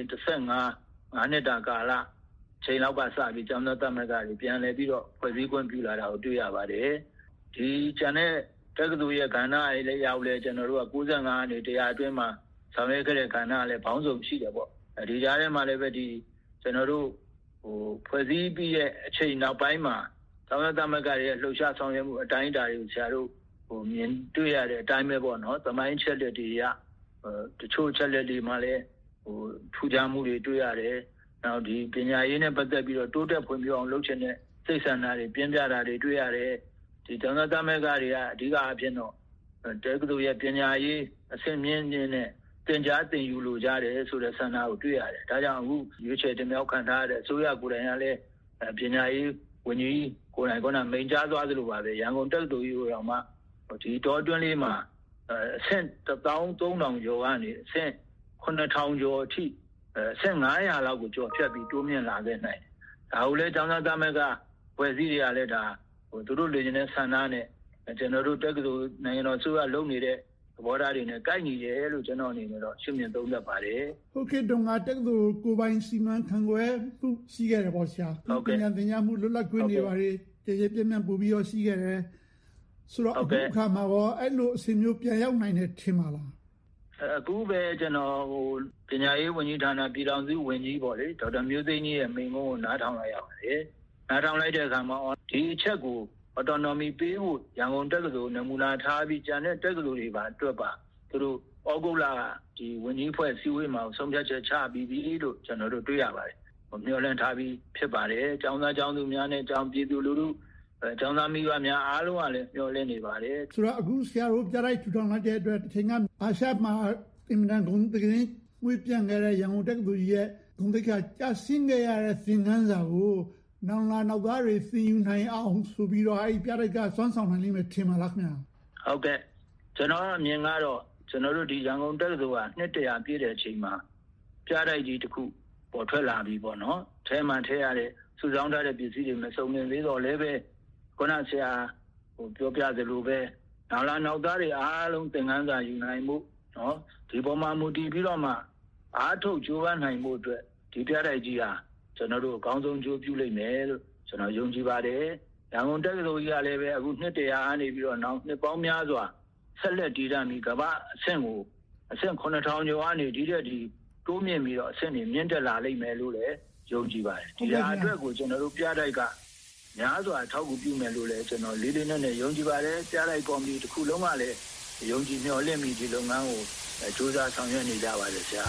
Speaker 18: 15နှစ်တာကာလချိန်လောက်ကစပြီးကျောင်းသားသမဂ္ဂတွေပြန်လည်ပြီးတော့ဖွဲ့စည်းခွင့်ပြုလာတာကိုတွေ့ရပါတယ်ဒီကျန်တဲ့တက္ကသိုလ်ရဲ့ကဏ္ဍအရေးလည်းရောက်လဲကျွန်တော်တို့က95အနေတရားအတွင်းမှာဆောင်ရွက်ခဲ့တဲ့ကဏ္ဍလည်းဘောင်းစုံရှိတယ်ပေါ့ဒီကြားထဲမှာလည်းပဲဒီကျွန်တော်တို့ဖွဲ့စည်းပြီးရဲ့အချိန်နောက်ပိုင်းမှာကျောင်းသားသမဂ္ဂရဲ့လှုပ်ရှားဆောင်ရွက်မှုအတိုင်းအတာတွေကိုဆရာတို့မြင်တွေ့ရတဲ့အတိုင်းပဲပေါ့နော်သမိုင်းချက်လက်တွေကတချို့ချက်လက်တွေမှာလည်းထူးခြားမှုတွေတွေ့ရတယ်နောက်ဒီပညာရေးနဲ့ပတ်သက်ပြီးတော့တိုးတက်ဖွံ့ဖြိုးအောင်လုပ်ချင်တဲ့စိတ်ဆန္ဒတွေပြင်းပြတာတွေတွေ့ရတယ်ဒီကျောင်းသားသမဂ္ဂတွေကအဓိကအဖြစ်တော့တက္ကသိုလ်ရဲ့ပညာရေးအဆင့်မြင့်နဲ့သင်ကြားသင်ယူလိုကြတယ်ဆိုတဲ့ဆန္ဒကိုတွေ့ရတယ်ဒါကြောင့်အခုရွေးချယ်တင်မြှောက်ခံထားရတဲ့အစိုးရကိုယ်တိုင်ကလည်းပညာရေးဝန်ကြီးကိုယ်တိုင်ကမိန့်ကြားသွားသလိုပါပဲရန်ကုန်တက္ကသိုလ်ကြီးကိုတော့မှဒီတောအတွင်းလေးမှာအဆင့်13,000ကျော်ကနေအဆင့်9,000ကျော်အထိအဆင့်900လောက်ကိုကျော်ဖြတ်ပြီးတိုးမြင့်လာခဲ့နိုင်တယ်ဒါကိုလည်းကျောင်းသားသမဂ္ဂဖွဲ့စည်းတွေကလည်းဒါသူတို့လူချင်းတဲ့ဆန္ဒနဲ့ကျွန်တော်တို့တက္ကသိုလ်နိုင်ငံတော်ဆိုရလုပ်နေတဲ့သဘောထားတွေနဲ့ကိုက်ညီတယ်လို့ကျွန်တော်အနေနဲ့တော့ရှင်းပြသုံးသပ်ပါတယ်
Speaker 17: ဟုတ်ကဲ့တုန်းကတက္ကသိုလ်ကိုပိုင်စီမံခန့်ခွဲမှုရှိခဲ့တယ်ပေါ့ဆရာပညာသင်ကြားမှုလွတ်လပ်ခွင့်တွေပါတယ်တကယ်ပြည့်မြတ်ပို့ပြီးတော့ရှိခဲ့တယ်ဆိုတော့အခုခါမှာရောအဲ့လိုအစီအမျိုးပြန်ရောက်နိုင်တယ်ထင်ပါလား
Speaker 18: အခုပဲကျွန်တော်ပညာရေးဝန်ကြီးဌာနပြည်ထောင်စုဝန်ကြီးပေါ့လေဒေါက်တာမျိုးသိန်းကြီးရဲ့မိန့်ခွန်းကိုနားထောင်လိုက်ရပါတယ်နားထောင်လိုက်တဲ့အခါမှာဒီအချက်ကိုautonomy ပေးဖို့ရန်ကုန်တက္ကသိုလ်နမူနာထားပြီးကျန်တဲ့တက္ကသိုလ်တွေပါအတွက်ပါသူတို့ဩဂုတ်လကဒီဝန်ကြီးဖွဲ့စည်းဝေးမှာဆုံးဖြတ်ချက်ချပြီးပြီလို့ကျွန်တော်တို့တွေ့ရပါတယ်မျှော်လင့်ထားပြီးဖြစ်ပါတယ်ကျောင်းသားကျောင်းသူများနဲ့ကျောင်းပြည်သူလူထုကျောင်းသားမိဘများအားလုံးကလည်းမျှော်လင့်နေပါတယ်
Speaker 17: ဆိုတော့အခုဆရာတို့ပြလိုက်ထူထောင်လိုက်တဲ့အတွက်တစ်ချိန်ကအာရှမှာအင်မတန်ဂုဏ်သတင်းမွေးပြန်ခဲ့တဲ့ရန်ကုန်တက္ကသိုလ်ကြီးရဲ့ဂုဏ်သိက္ခာကျဆင်းခဲ့ရတဲ့သင်ခန်းစာကိုနောင်လာနောက်သားတွေသင်ယူနိုင်အောင်ဆိုပြီးတော့အဲ့ဒီပြတိုက်ကစွမ်းဆောင်နိုင်လိမ့်မယ်ထင်ပါလားခင်ဗျာ
Speaker 18: ဟုတ်ကဲ့ကျွန်တော်အမြင်ကတော့ကျွန်တော်တို့ဒီရန်ကုန်တက္ကသိုလ်ကနှစ်တရာပြည့်တဲ့အချိန်မှာပြတိုက်ကြီးတစ်ခုပေါ်ထွက်လာပြီပေါ့နော်ထဲမှာထဲရတဲ့စုဆောင်းထားတဲ့ပစ္စည်းတွေမစုံလင်သေးတော့လည်းပဲခုနဆရာပြောပြသလိုပဲနောက်လာနောက်သားတွေအားလုံးသင်ခန်းစာယူနိုင်မှုနော်ဒီပေါ်မှာမူတည်ပြီးတော့မှအားထုတ်ကြိုးပမ်းနိုင်မှုအတွက်ဒီပြတိုက်ကြီးဟာကျွန်တော်တို့အကောင်းဆုံးကြိုးပြုလိမ့်မယ်လို့ကျွန်တော်ယုံကြည်ပါတယ်ရန်ကုန်တက္ကသိုလ်ကြီးကလည်းပဲအခုနှစ်တရာအနေပြီးတော့နောက်နှစ်ပေါင်းများစွာဆက်လက်တည်တံ့ပြီးကမ္ဘာအဆင့်ကိုအဆင့်9000ကျော်အနေဒီတဲ့ဒီတိုးမြင့်ပြီးတော့အဆင့်တွေမြင့်တက်လာလိမ့်မယ်လို့လည်းယုံကြည်ပါတယ်ဒီဟာအတွက်ကိုကျွန်တော်တို့ပြတိုက်ကများစွာထောက်ကူပြုမယ်လို့လည်းကျွန်တော်လေးလေးနက်နက်ယုံကြည်ပါတယ်ပြတိုက်ကော်မတီတစ်ခုလုံးကလည်းယုံကြည်မျှော်လင့်ပြီးဒီလုပ်ငန်းကိုစူးစမ်းဆောင်ရွက်နေကြပါတယ်ဆရာ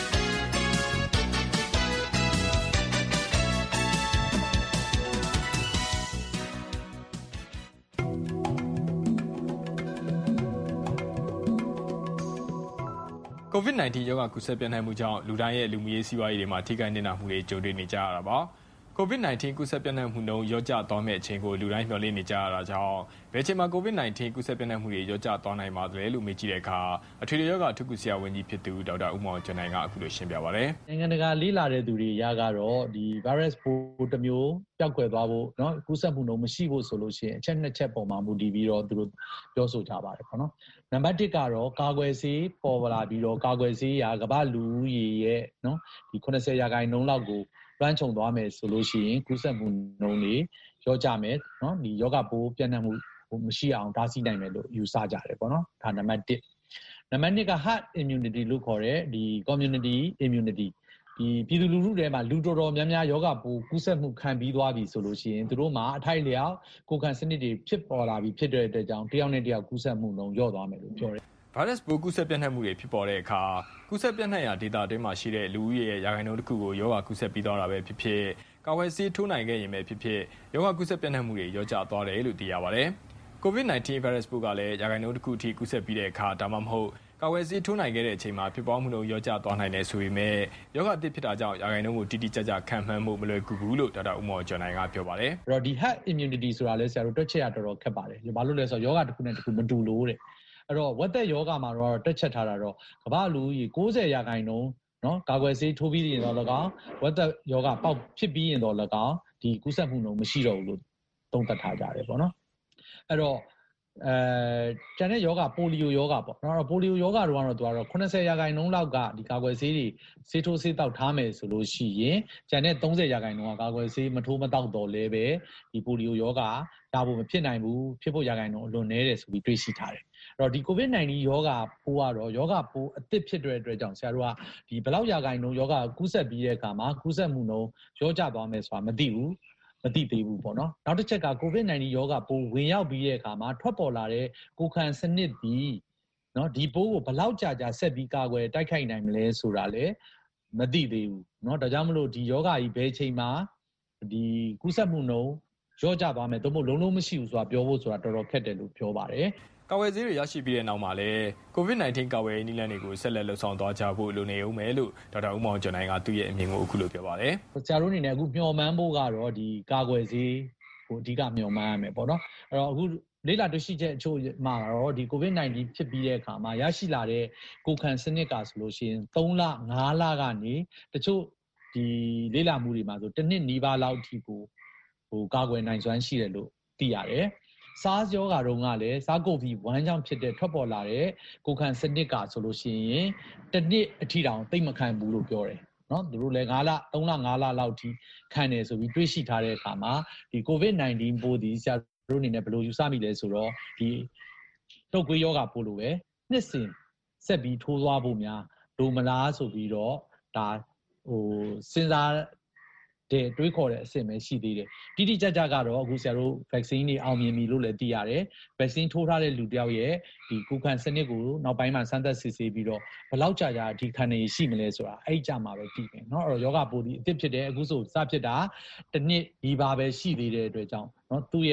Speaker 19: COVID-19 ရောဂါကူးစက်ပြန့်နှံ့မှုကြောင့်လူတိုင်းရဲ့လူမှုရေးစီးပွားရေးတွေမှာထိခိုက်နေတာမှုတွေကြုံတွေ့နေကြရတာပါ။ COVID-19 ကူးစက်ပြန့်နှံ့မှုနှုန်းရော့ကျသွားမယ့်အချိန်ကိုလူတိုင်းမျှော်လင့်နေကြရတာကြောင့်ဘယ်ချိန်မှာ COVID-19 ကူးစက်ပြန့်နှံ့မှုတွေရော့ကျသွားနိုင်ပါသလဲလို့မေးကြည့်တဲ့အခါအထွေထွေရောဂါအထူးကုဆရာဝန်ကြီးဖြစ်သူဒေါက်တာဦးမောင်ကျော်နိုင်ကအခုလိုရှင်းပြပါဗျ
Speaker 20: ။နိုင်ငံတကာလေ့လာတဲ့သူတွေရကတော့ဒီ virus ပိုးတစ်မျိုးပျောက်ကွယ်သွားဖို့เนาะကူးစက်မှုနှုန်းမရှိဖို့ဆိုလို့ရှိရင်အချက်နှစ်ချက်ပုံမှာမူတည်ပြီးတော့သူတို့ပြောဆိုကြပါတယ်ပေါ့နော်။နံပါတ်1ကတော့ကာကွယ်ဆေးပေါ်လာပြီးတော့ကာကွယ်ဆေးရာကမ္ဘာလူဦးရေရဲ့เนาะဒီ80%လောက်ကိုလွှမ်းခြုံသွားမယ်ဆိုလို့ရှိရင်ကူးစက်မှုနှုန်းတွေရောကြမယ်เนาะဒီယောဂပိုးပြန့်နှံ့မှုမရှိအောင်တားဆီးနိုင်မယ်လို့ယူဆကြတယ်ပေါ့နော်ဒါနံပါတ်1နံပါတ်2က herd immunity လို့ခေါ်တဲ့ဒီ community immunity ဒီပြည်သူလူထုထဲမှာလူတော်တော်များများယောဂပိုးကူးစက်မှုခံပြီးသွားပြီဆိုလို့ရှိရင်တို့မှာအထိုက်လျောက်ကိုယ်ခံစနစ်တွေဖြစ်ပေါ်လာပြီးဖြစ်တဲ့အတွက်ကြောင့်တယောက်နဲ့တယောက်ကူးစက်မှုနှုန်းလျော့သွားမယ်လို့ပြောတယ်
Speaker 19: virus ပိုးကူးစက်ပြန့်နှံ့မှုတွေဖြစ်ပေါ်တဲ့အခါကူးစက်ပြန့်နှံ့ရာဒေသအတွင်းမှာရှိတဲ့လူဦးရေရဲ့ရာခိုင်နှုန်းတစ်ခုကိုယောဂကူးစက်ပြီးသွားတာပဲဖြစ်ဖြစ်ကာဝယ်ဆေးထိုးနိုင်ခဲ့ရင်ပဲဖြစ်ဖြစ်ယောဂကူးစက်ပြန့်နှံ့မှုတွေရောကျသွားတယ်လို့သိရပါတယ်။ COVID-19 virus ပိုးကလည်းရာခိုင်နှုန်းတစ်ခုအထိကူးစက်ပြီးတဲ့အခါဒါမှမဟုတ်ကာဝယ်ဆေးထိုးနိုင်ခဲ့တဲ့အချိန်မှာဖြစ်ပွားမှုနှုန်းရောကျသွားနိုင်တယ်ဆိုပေမဲ့ယောဂအသစ်ဖြစ်တာကြောင့်ရာခိုင်နှုန်းကိုတိတိကျကျခံမှန်းမှုမလွယ်ကူဘူးလို့ဒေါက်တာဦးမော်ကျော်နိုင်ကပြောပါတယ်
Speaker 20: ။အဲ့တော့ဒီ herd immunity ဆိုတာလဲဆရာတို့တွက်ချက်ရတော်တော်ခက်ပါတယ်။ဘာလို့လဲဆိုတော့ယောဂတစ်ခုနဲ့တစ်ခုမတူလို့တဲ့။အဲ့တော့ဝက်သက်ယောဂမှာတော့တွက်ချက်ထားတာတော့ကမ္ဘာလူကြီး90%နော်ကာကွယ်ဆေးထိုးပြီးရင်တော့၎င်းဝက်သက်ယောဂပေါက်ဖြစ်ပြီးရင်တော့၎င်းဒီကူးစက်မှုနှုန်းမရှိတော့ဘူးလို့သုံးသပ်ထားကြတယ်ပေါ့နော်။အဲ့တော့ကျန်တဲ့ယောဂပိုလီယိုယောဂပေါ့နော်ပိုလီယိုယောဂတော့သူကတော့80%လောက်ကဒီကာကွယ်ဆေးတွေဆေးထိုးဆေးတောက်ထားမယ်ဆိုလို့ရှိရင်ကျန်တဲ့30%ကကာကွယ်ဆေးမထိုးမတောက်တော့လဲပဲဒီပိုလီယိုယောဂဒါဖို့မဖြစ်နိုင်ဘူးဖြစ်ဖို့ရာခိုင်နှုန်းအလွန်နည်းတယ်ဆိုပြီးတွေးရှိထားတယ်အဲ့တော့ဒီ COVID-19 ယောဂပိုးကတော့ယောဂပိုးအသစ်ဖြစ်တဲ့အတွက်ကြောင့်ဆရာတို့ကဒီဘယ်လောက်ရာခိုင်နှုန်းယောဂကူးစက်ပြီးတဲ့အခါမှာကူးစက်မှုနှုန်းရောကျသွားမယ်ဆိုတာမသိဘူးမသိသေးဘူးပေါ့နော်နောက်တစ်ချက်က COVID-19 ယောဂပိုးဝင်ရောက်ပြီးတဲ့အခါမှာထွက်ပေါ်လာတဲ့ကိုယ်ခံစနစ်ဒီနော်ဒီပိုးကိုဘယ်လောက်ကြာဆက်ပြီးကာကွယ်တိုက်ခိုက်နိုင်မလဲဆိုတာလည်းမသိသေးဘူးเนาะဒါကြောင့်မလို့ဒီယောဂကြီးဘယ်ချိန်မှာဒီကူးစက်မှုနှုန်းရောကျသွားမယ်သို့မဟုတ်လုံးမရှိဘူးဆိုတာပြောဖို့ဆိုတာတော်တော်ခက်တယ်လို့ပြောပါတယ်
Speaker 19: ကာဝယ်ဆေးတွေရရှိပြီးတဲ့နောက်မှာလည်း COVID-19 ကာဝယ်ရေးနည်းလမ်းတွေကိုဆက်လက်လှုပ်ဆောင်သွားကြဖို့လိုနေဦးမယ်လို့ဒေါက်တာဦးမောင်ကျော်နိုင်ကသူ့ရဲ့အမြင်ကိုအခုလိုပြောပါတယ်
Speaker 20: ဆရာတို့အနေနဲ့အခုမျှော်မှန်းဖို့ကတော့ဒီကာကွယ်ဆေးကိုအဓိကမျှော်မှန်းရမယ်ပေါ့နော်အဲ့တော့အခုလေးလာတွေ့ရှိချက်အချို့မှာတော့ဒီ COVID-19 ဖြစ်ပြီးတဲ့အခါမှာရရှိလာတဲ့ကိုယ်ခံစနစ်ကဆိုလို့ရှိရင်3လ5လကနေတချို့ဒီလေးလာမှုတွေမှာဆိုတစ်နှစ်နီးပါးလောက်အထိကိုကာကွယ်နိုင်စွမ်းရှိတယ်လို့သိရတယ်SARS ယောဂါတုန်းကလည်း SARS-CoV-1 ကြောင့်ဖြစ်တဲ့ထွက်ပေါ်လာတဲ့ကိုယ်ခံစနစ်ကဆိုလို့ရှိရင်တစ်နှစ်အထိတောင်သိမ့်မခံဘူးလို့ပြောတယ်နော်သူတို့လည်း3လ5လလောက်ထိခံတယ်ဆိုပြီးတွေးရှိထားတဲ့အခါမှာဒီ COVID-19 ပိုးဒီဆရာတို့အနေနဲ့ဘယ်လိုယူဆမိလဲဆိုတော့ဒီတုပ်ကွေးယောဂါပိုးလိုပဲနှစ်စဉ်ဆက်ပြီးထိုးသွားဖို့များလိုမလားဆိုပြီးတော့ဒါစဉ်းစားတဲ့တွေးခေါ်တဲ့အဆင့်ပဲရှိသေးတယ်တိတိကျကျကတော့အခုဆရာတို့ vaccine တွေအောင်မြင်ပြီလို့လည်းသိရတယ် vaccine ထိုးထားတဲ့လူတယောက်ရဲ့ဒီကိုယ်ခံစနစ်ကိုနောက်ပိုင်းမှာစမ်းသပ်စစ်ဆေးပြီးတော့ဘယ်လောက်ကြာဒီခံနေရှိမလဲဆိုတာအဲ့ကြမှာပဲသိမယ်เนาะအဲ့တော့ယောဂပိုးဒီအစ်ဖြစ်တယ်အခုဆိုစဖြစ်တာတစ်နှစ်ဒီပါပဲရှိသေးတဲ့အတွက်ကြောင့်เนาะသူ့ရဲ့နောက်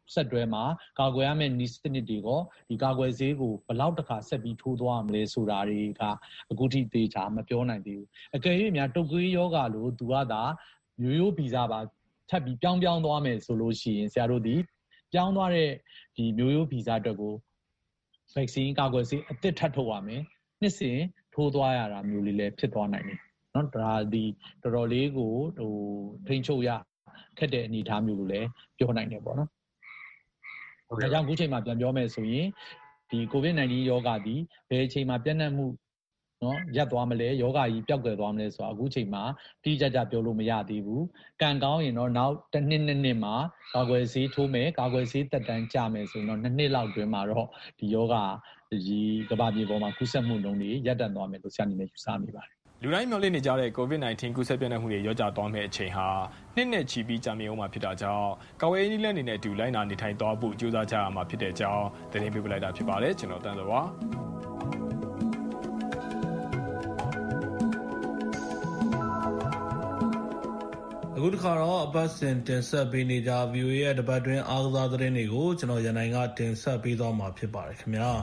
Speaker 20: ဆက်တွဲမှာကာကွယ်ရမယ့်နည်းစနစ်တွေကဒီကာကွယ်ဆေးကိုဘယ်လောက်တစ်ခါဆက်ပြီးထိုးသွားရမလဲဆိုတာတွေကအခုထိသေချာမပြောနိုင်သေးဘူးအကယ်၍များတုပ်ကွေးယောဂလို့သူကသာမျိုးရိုးဗီဇပါထပ်ပြီးပြောင်းသွားမယ်ဆိုလို့ရှိရင်ဆရာတို့ဒီပြောင်းသွားတဲ့ဒီမျိုးရိုးဗီဇအတွက်ကို vaccine ကာကွယ်ဆေးအသစ်ထပ်ထုတ်ရမယ်နှစ်စဉ်ထိုးသွားရတာမျိုးလေးလည်းဖြစ်သွားနိုင်တယ်နော်ဒါဒီတော်တော်လေးကိုထိန်းချုပ်ရခက်တဲ့အနေအထားမျိုးလိုလည်းပြောနိုင်တယ်ပေါ့နော်ဒါကြောင့်အခုချိန်မှာပြန်ပြောမယ်ဆိုရင်ဒီ COVID-19 ယောဂဒီဘယ်အချိန်မှာပြန့်နှံ့မှုနော်ရပ်သွားမလဲယောဂကြီးပျောက်ကွယ်သွားမလဲဆိုတာအခုချိန်မှာတိကျကျပြောလို့မရသေးဘူးကံကောင်းရင်တော့နောက်တစ်နှစ်မှာကာကွယ်ဆေးထိုးမယ်ကာကွယ်ဆေးသက်တမ်းကြာမယ်ဆိုရင်တော့2နှစ်လောက်တွင်မှာတော့ဒီယောဂဒီကမ္ဘာမြေပေါ်မှာကူးစက်မှုနှုန်းတွေရပ်တန့်သွားမယ်လို့ဆရာအနေနဲ့ယူဆမိပါတယ်
Speaker 19: လူတိုင်းမျှော်လင့်နေကြတဲ့ COVID-19 ကူးစက်ပြန့်နှံ့မှုတွေရောကျသွားမယ့်အချိန်ဟာနှစ်နဲ့ချီပြီးကြာမြင့်အောင်မှာဖြစ်တာကြောင့်ကာဝေးနည်းလမ်းတွေနဲ့အတူလိုက်နာနေထိုင်သွားဖို့ကြိုးစားကြရမှာဖြစ်တဲ့အကြောင်းသတင်းပေးပို့လိုက်တာဖြစ်ပါတယ်ကျွန်တော်တန်းစောပါ
Speaker 2: အခုတစ်ခါတော့အပတ်စဉ်တင်ဆက်ပေးနေကြ VOA ရဲ့တပတ်တွင်းအားကစားသတင်းတွေကိုကျွန်တော်ရန်နိုင်ကတင်ဆက်ပေးသွားမှာဖြစ်ပါတယ်ခင်ဗျာ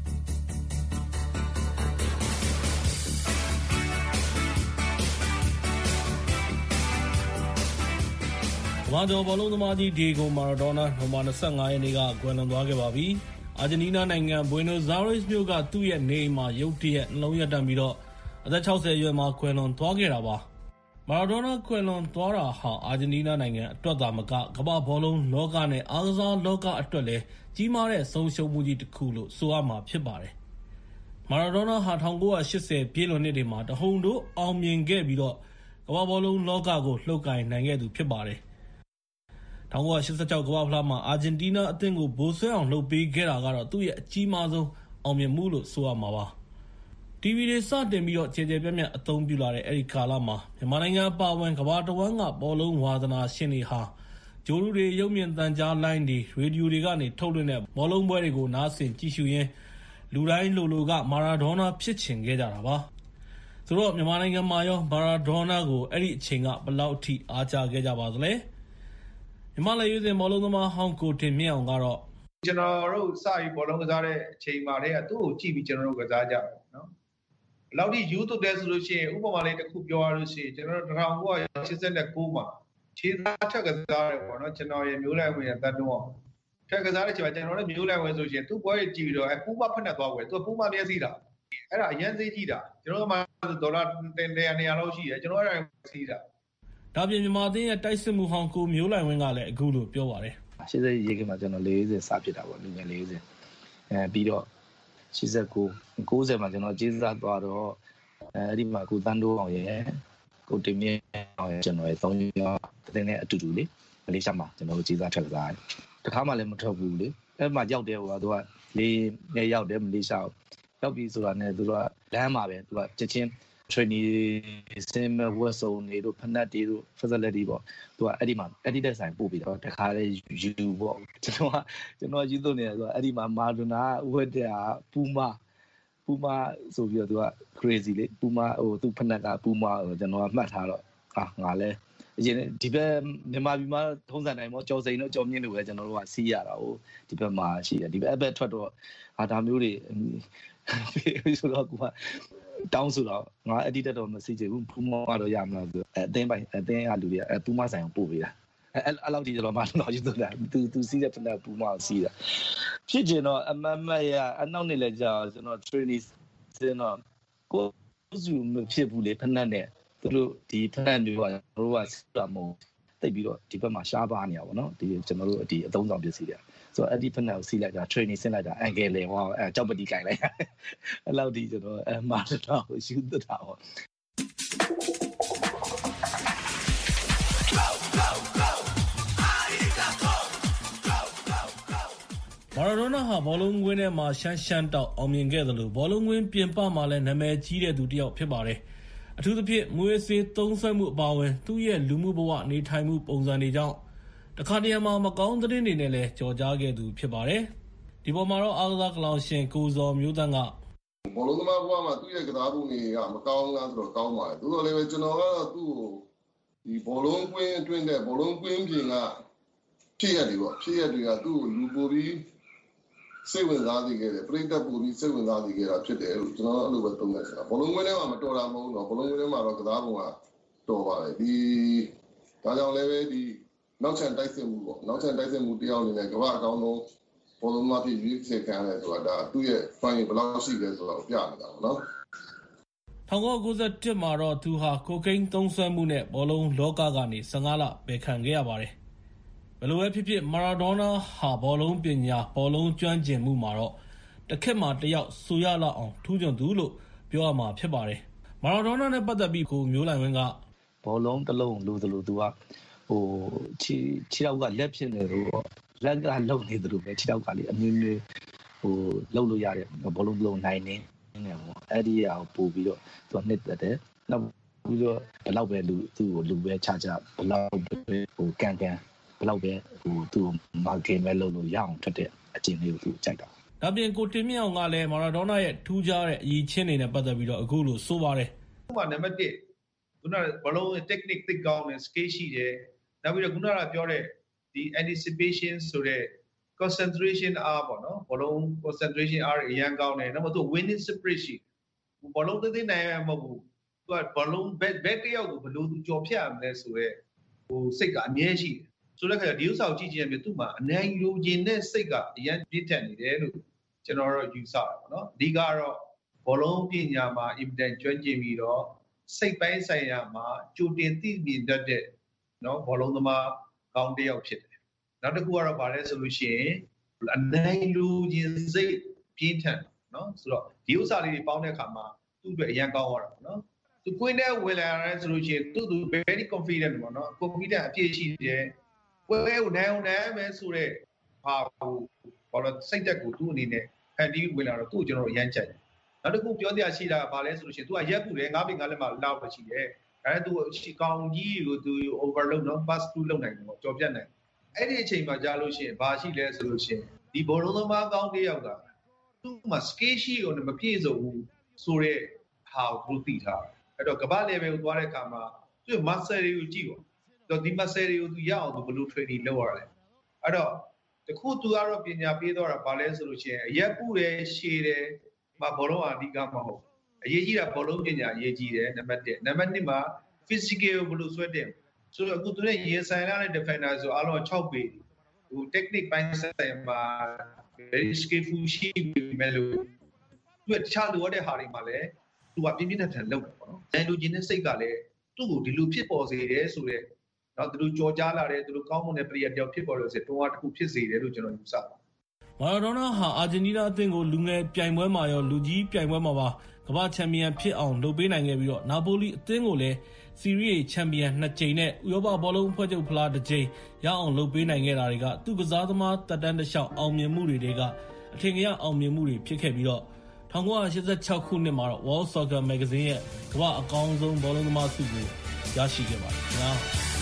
Speaker 2: ကမ္ဘာကျော်ဘောလုံးသမားကြီးဒီဂိုမာရာဒိုနာနိုဝင်ဘာ25ရက်နေ့ကကွယ်လွန်သွားခဲ့ပါပြီ။အာဂျင်တီးနားနိုင်ငံဘွေနိုဇာရက်စ်မြို့ကသူ့ရဲ့နေအိမ်မှာရုတ်တရက်နှလုံးရပ်တန့်ပြီးတော့အသက်60အရွယ်မှာကွယ်လွန်သွားခဲ့တာပါ။မာရာဒိုနာကွယ်လွန်သွားတာဟာအာဂျင်တီးနားနိုင်ငံအတွက်သာမကကမ္ဘာဘောလုံးလောကနဲ့အားကစားလောကအတွက်လည်းကြီးမားတဲ့ဆုံးရှုံးမှုကြီးတစ်ခုလို့ဆိုရမှာဖြစ်ပါတယ်။မာရာဒိုနာဟာ1980ပြည့်လွန်နှစ်တွေမှာတဟုန်တို့အောင်မြင်ခဲ့ပြီးတော့ကမ္ဘာဘောလုံးလောကကိုလှုပ်ကိုင်နိုင်ခဲ့သူဖြစ်ပါတယ်1986ကမ္ဘာဖလားမှာအာဂျင်တီးနားအသင်းကိုဗိုလ်စွဲအောင်လှုပ်ပေးခဲ့တာကတော့သူ့ရဲ့အကြီးမားဆုံးအောင်မြင်မှုလို့ဆိုရမှာပါ။ TV တွေစတင်ပြီးတော့ခြေခြေပြတ်ပြတ်အသုံးပြုလာတဲ့အဲဒီကာလမှာမြန်မာနိုင်ငံအပါအဝင်ကမ္ဘာတစ်ဝန်းကဘောလုံးဝါသနာရှင်တွေဟာဂျိုလူတွေရုပ်မြင်သံကြားလိုင်းတွေရေဒီယိုတွေကနေထုတ်လွှင့်တဲ့ဘောလုံးပွဲတွေကိုနားဆင်ကြည့်ရှုရင်းလူတိုင်းလိုကမာရာဒိုနာဖြစ်ချင်ခဲ့ကြတာပါ။ဆိုတော့မြန်မာနိုင်ငံမှာရောမာရာဒိုနာကိုအဲ့ဒီအချိန်ကဘယ်လောက်ထိအားကျခဲ့ကြပါသလဲ။မြန်မာလက်ရွေးစင်ဘောလုံးသမားဟောင်းကိုတင်မြင့်အောင်ကတော့
Speaker 21: ကျွန်တော်တို့စပြီးဘောလုံးကစားတဲ့အချိန်မှာတည်းကသူ့ကိုကြည့်ပြီးကျွန်တော်တို့ကစားကြတယ်နော်။ဘယ်လောက်ထိယူသွတ်တယ်ဆိုလို့ရှိရင်ဥပမာလေးတစ်ခုပြောရလို့ရှိရင်ကျွန်တော်တို့1989မှာခြေသားထက်ကစားတယ်ပေါ့နော်ကျွန်တော်ရဲ့မျိုးလိုက်ဝင်ရဲ့တတ်တော့ထက်ကစားတဲ့အချိန်မှာကျွန်တော်လည်းမျိုးလိုက်ဝင်ဆိုရှင်သူ့ပွဲတွေကြည့်ပြီးတော့ပူးမဖက်နဲ့သွားွယ်သူကပူးမမျက်စိတာအဲ့ဒါအရင်သေးကြည့်တာကျွန်တော်ကမှဒေါ်လာ100လောက်ရှိတယ်ကျွန်တော်အဲ့ဒါစီးတာ
Speaker 2: ဒါပြင်မြန်မာအသင်းရဲ့တိုက်စစ်မှုဟောင်းကိုမျိုးလိုက်ဝင်းကလည်းအခုလိုပြောပါတယ်
Speaker 22: 80ရေကမှာကျွန်တော်40စဖြစ်တာပေါ့လူငယ်40ပြီးတော့89 90မှာကျွန်တော်ကျေးဇူးသွားတော့အဲ့ဒီမှာကိုတန်းတိုးအောင်ရဲ့ကိုတင်မြင့်အောင်ရဲ့ကျွန်တော်ရဲ့3ယောက်တင်းနဲ့အတူတူလေမလေးရှားမှာကျွန်တော်ကျေးဇူးထက်စားတယ်တခါမှလည်းမထွက်ဘူးလေအဲ့မှာရောက်တယ်ဟိုကသူကလေးနဲ့ရောက်တယ်မလေးရှားရောက်ပြီဆိုတာနဲ့သူကလမ်းမှာပဲသူကချက်ချင်းtraining စင်မဝတ်စုံတွေတို့ဖနက်တွေတို့ facility ပေါ့သူကအဲ့ဒီမှာအဲ့ဒီတက်ဆိုင်ပို့ပြီးတော့တခါလေယူပေါ့ကျွန်တော်ယူသွနေတယ်ဆိုတော့အဲ့ဒီမှာမာဒိုနာဝတ်တဲ့ပူမာဆိုပြီးတော့သူက crazy လေပူမာဟိုသူဖနက်ကပူမာကျွန်တော်ကမှတ်ထားတော့ငါလဲအရင်ဒီဘက်မြန်မာပြည်မှာထုံးစံတိုင်းပေါ့ကြော်စိန်တို့ကြော်မြင့်တို့ပဲကျွန်တော်တို့ကစီးရတာဟိုဒီဘက်မှာရှိတယ်ဒီဘက်ထွက်တော့ဒါမျိုးတွေဆိုတော့ကိုကတောင်းဆိုတော့ငါအဒီတက်တော့မစီချင်ဘူးဖူးမောတော့ရမလားဆိုအတင်းပိုင်းအတင်းအလူတွေကပူမဆိုင်အောင်ပို့ပေးတာအဲ့လောက်ထိကျွန်တော်မတော့ယူတော့သူစီးတဲ့ဖက်ပူမအောင်စီးတာဖြစ်ကျင်တော့အမမရအနောက်နေလဲကြာကျွန်တော် training စင်တော့ကိုစုမဖြစ်ဘူးလေဖက်နဲ့သူတို့ဒီဖက်မျိုးကတို့ကစီးတာမဟုတ်တိတ်ပြီးတော့ဒီဘက်မှာရှားပါနေရပါတော့ဒီကျွန်တော်တို့ဒီအသုံးဆောင်ပစ္စည်းတွေဆိုတော့အဲ့ဒီဖက်နဲ့ကိုစီးလိုက်တာ training ဆင်းလိုက်တာအန်ကယ်လေဟောကြောက်ပတိကင်လိုက်အဲ့လောက်ဒီကျွန်တော်မာတော့ယူသတာဟော
Speaker 2: မာရာဒိုနာဟာဘောလုံးကွင်းထဲမှာရှမ်းတောက်အောင်မြင်ခဲ့တယ်လို့ဘောလုံးကွင်းပြင်ပမှာလည်းနာမည်ကြီးတဲ့သူတစ်ယောက်ဖြစ်ပါတယ်အထူးသဖြင့်မွေးစေးသုံးဆွဲမှုအပါအဝင်သူ့ရဲ့လူမှုဘဝနေထိုင်မှုပုံစံတွေကြောင့်တခါတရံမှာမကောင်းသတင်းတွေနဲ့လည်းကြော်ကြားခဲ့သူဖြစ်ပါတယ်ဒီပေါ်မှာတော့အားကစားကလောင်ရှင်ကိုဇော်မျိုးသန်းက
Speaker 23: ဘောလုံးသမားဘဝမှာသူ့ရဲ့ကစားပုံတွေကမကောင်းလားဆိုတော့ကောင်းပါတယ်သို့တော်လည်းပဲကျွန်တော်ကတော့သူ့ကိုဒီဘောလုံးကွင်းအတွင်းတဲ့ဘောလုံးကွင်းပြင်ကဖြစ်ရတွေပေါ့ဖြစ်ရတွေကသူ့ကိုလူပိုပြီးစိတ်ဝင်စားစေခဲ့တယ်ပြိတ္တပိုပြီးစိတ်ဝင်စားစေခဲ့တာဖြစ်တယ်လို့ကျွန်တော်အဲ့လိုပဲသုံးသပ်ချင်တာဘလုံးဝင်းထဲမှာမတော်တာမဟုတ်တော့ဘလုံးဝင်းထဲမှာတော့ကစားပုံကတော်ပါတယ်ဒီဒါကြောင့်လည်းပဲဒီနောက်ချန်တိုက်စစ်မှုပေါ့နောက်ချန်တိုက်စစ်မှုတယောက်အနေနဲ့ကမ္ဘာအကောင်းဆုံးဘောလုံးမဖြစ်ရွေးချယ်ခံရတယ်ဆိုတာဒါသူ့ရဲ့ fine ဘယ်လောက်ရှိလဲဆိုတာကိုပြနေတာပေါ့နော်
Speaker 1: 1991မှာတော့သူဟာကိုကိန်းသုံးစွဲမှုနဲ့ဘောလုံးလောကကနေ15လပယ်ခံခဲ့ရပါတယ်ဘယ်လိုပဲဖြစ်ဖြစ်မာရာဒိုနာဟာဘောလုံးပညာဘောလုံးကျွမ်းကျင်မှုမှာတော့တစ်ခက်မှာတယောက်ဆိုရလောက်အောင်ထူးချွန်သူလို့ပြောရမှာဖြစ်ပါတယ်မာရာဒိုနာနဲ့ပတ်သက်ပြီးကိုမျိုးလိုက်ဝင်းက
Speaker 22: ဘောလုံးတစ်လုံးလိုသလိုသူကခြေထောက်ကလက်ဖြစ်နေလို့လက်ကလုံနေတယ်လို့ပဲခြေထောက်ကလေအမျိုးမျိုးလှုပ်လို့ရတယ်ဘောလုံးလုံးနိုင်နေတယ်ပေါ့အဲ့ဒီအရာကိုပို့ပြီးတော့သူကနှစ်သက်တယ်နောက်ပြီးတော့ဘယ်လောက်ပဲသူ့ကိုလူပဲချဘယ်လောက်ပဲကန်ဘယ်လောက်ပဲသူ့မာဂင်ပဲလုပ်လို့ရအောင်ထွက်တဲ့အကျင့်လေးကိုသူကြိုက်တာ
Speaker 1: ဒါပြင်ကိုတင်မြင့်အောင်ကလည်းမာရာဒိုနာရဲ့ထူးခြားတဲ့အရေးချင်းတွေနဲ့ပတ်သက်ပြီးတော့အခုလိုဆိုပါတယ်
Speaker 21: ဥပမာနံပါတ်1ခုနကဘလုံး technique သိကောင်းတယ် skill ရှိတယ်နောက်ပြီးတော့ခုနကပြောတဲ့ဒီ anticipation ဆိုတဲ့ concentration အားပေါ့နော်ဘလုံး concentration အားအရင်ကောင်းတယ်နောက်မှသူ winning spirit ရှိဘလုံးသိနိုင်ရမှာမဟုတ်ဘူးသူကဘလုံး back တယောက်ကိုဘယ်လိုသူကြော်ဖြတ်ရမလဲဆိုတော့စိတ်ကအမြဲရှိတယ်ဆိုတဲ့ခါကျဒီဥစ္စာကိုကြည့်ကြည့်ရင်သူ့မှာအနိုင်လိုချင်တဲ့စိတ်ကအရင်ပြည့်ထန်နေတယ်လို့ကျွန်တော်တို့ယူဆတာပေါ့နော်အဓိကတော့ဘလုံးပညာမှာ evidence ကျွမ်းကျင်ပြီးတော့စိတ်ပိုင်းဆိုင်ရာမှာကြိုတင်သိမြင်တတ်တဲ့နော်ဘောလုံးသမားကောင်းတစ်ယောက်ဖြစ်တယ်နောက်တစ်ခုကတော့ဗာလဲဆိုလို့ရှိရင်အနိုင်လူချင်းစိတ်ပြင်းထန်နော်ဆိုတော့ဒီဥစ္စာလေးတွေပေါင်းတဲ့အခါမှာသူ့အတွက်အရင်ကောင်းသွားတာပေါ့နော်သူကွင်းထဲဝင်လာရဲဆိုလို့ရှိရင်သူ very confident ပေါ့နော် confident အပြည့်ရှိတယ်ဝဲကိုနိုင်အောင်နိုင်မယ်ဆိုတော့ဟာဘာလို့စိတ်သက်ကိုသူ့အနေနဲ့ဖန်တီးဝင်လာတော့သူ့ကျွန်တော်အရင်ကြိုက်တယ်နောက်တစ်ခုပြောပြရှိတာကဘာလဲဆိုလို့ရှိရင်သူကရက်ပူတယ်၅ပေ၅လက်မှလောက်ပဲရှိတယ်ဒါနဲ့သူကောင်ကြီးကိုသူ overload နော် pass through လုပ်နိုင်တယ်ပေါ့ကြော်ပြတ်နိုင်အဲ့ဒီအချိန်မှာကြာလို့ရှိရင်ဘာရှိလဲဆိုလို့ရှိရင်ဒီဘောလုံးသမားကောင်းတစ်ယောက်ကသူ့မှာ skill ရှိကိုမပြည့်စုံဘူးဆိုတော့ဟာကိုသိထားတယ်အဲ့တော့ကမ္ဘာ level ကိုသွားတဲ့အခါမှာသူ့ muscle တွေကိုကြည့်ပေါ့တော့ဒီ muscle တွေကိုသူရအောင်သူဘယ်လို training လုပ်ရလဲအဲ့တော့တခုသူကတော့ပညာပေးတော့တာဘာလဲဆိုလို့ရှိရင်အရက်ပူတယ်ရှည်တယ်ဘောလုံးအဓိကမဟုတ်အရေးကြီးတာဘောလုံးပညာအရေးကြီးတယ်နံပါတ်1နံပါတ်2မှာ physical ကိုဘယ်လိုဆွဲတင်ဆိုတော့အခုသူနဲ့ရင်ဆိုင်လာတဲ့ defender ဆိုအားလုံး6ပေtechnique ပိုင်းဆိုင်မှာ very skillful ရှိပြီမဲ့လို့သူတခြားလိုရတဲ့ဟာတွေမှာလည်းသူကပြင်းပြင်းထန်ထန်လုပ်တယ်ပေါ့နော်။နိုင်လူချင်းတဲ့စိတ်ကလည်းသူ့ကိုဒီလိုဖြစ်ပေါ်စေတယ်ဆိုတော့နော်သူတို့ကြော်ကြားလာတယ်သူတို့ကောင်းမွန်တဲ့ player တယောက်ဖြစ်ပေါ်လို့ဆိုတော့တွန်းအားတစ်ခုဖြစ်စေတယ်လို့ကျွန်တော်ယူဆပါတယ်
Speaker 1: ။မာရာဒိုနာဟာအာဂျင်တီးနားအသင်းကိုလူငယ်ပြိုင်ပွဲမှာရောလူကြီးပြိုင်ပွဲမှာပါကမ္ဘာချန်ပီယံဖြစ်အောင်လုပ်ပေးနိုင်ခဲ့ပြီးတော့နာပိုလီအသင်းကိုလည်းစီရီးအေချန်ပီယံ2ကြိမ်နဲ့ဥရောပဘောလုံးအဖွဲ့ချုပ်ဖလား1ကြိမ်ရအောင်လုပ်ပေးနိုင်ခဲ့တာတွေကသူ့ကစားသမားတက်တန်းတစ်လျှောက်အောင်မြင်မှုတွေကအထင်ကရအောင်မြင်မှုတွေဖြစ်ခဲ့ပြီးတော့1986ခုနှစ်မှာတော့ World Soccer Magazine ရဲ့ကမ္ဘာအကောင်းဆုံးဘောလုံးသမားဆုကိုရရှိခဲ့ပါတယ်ခင်ဗျာ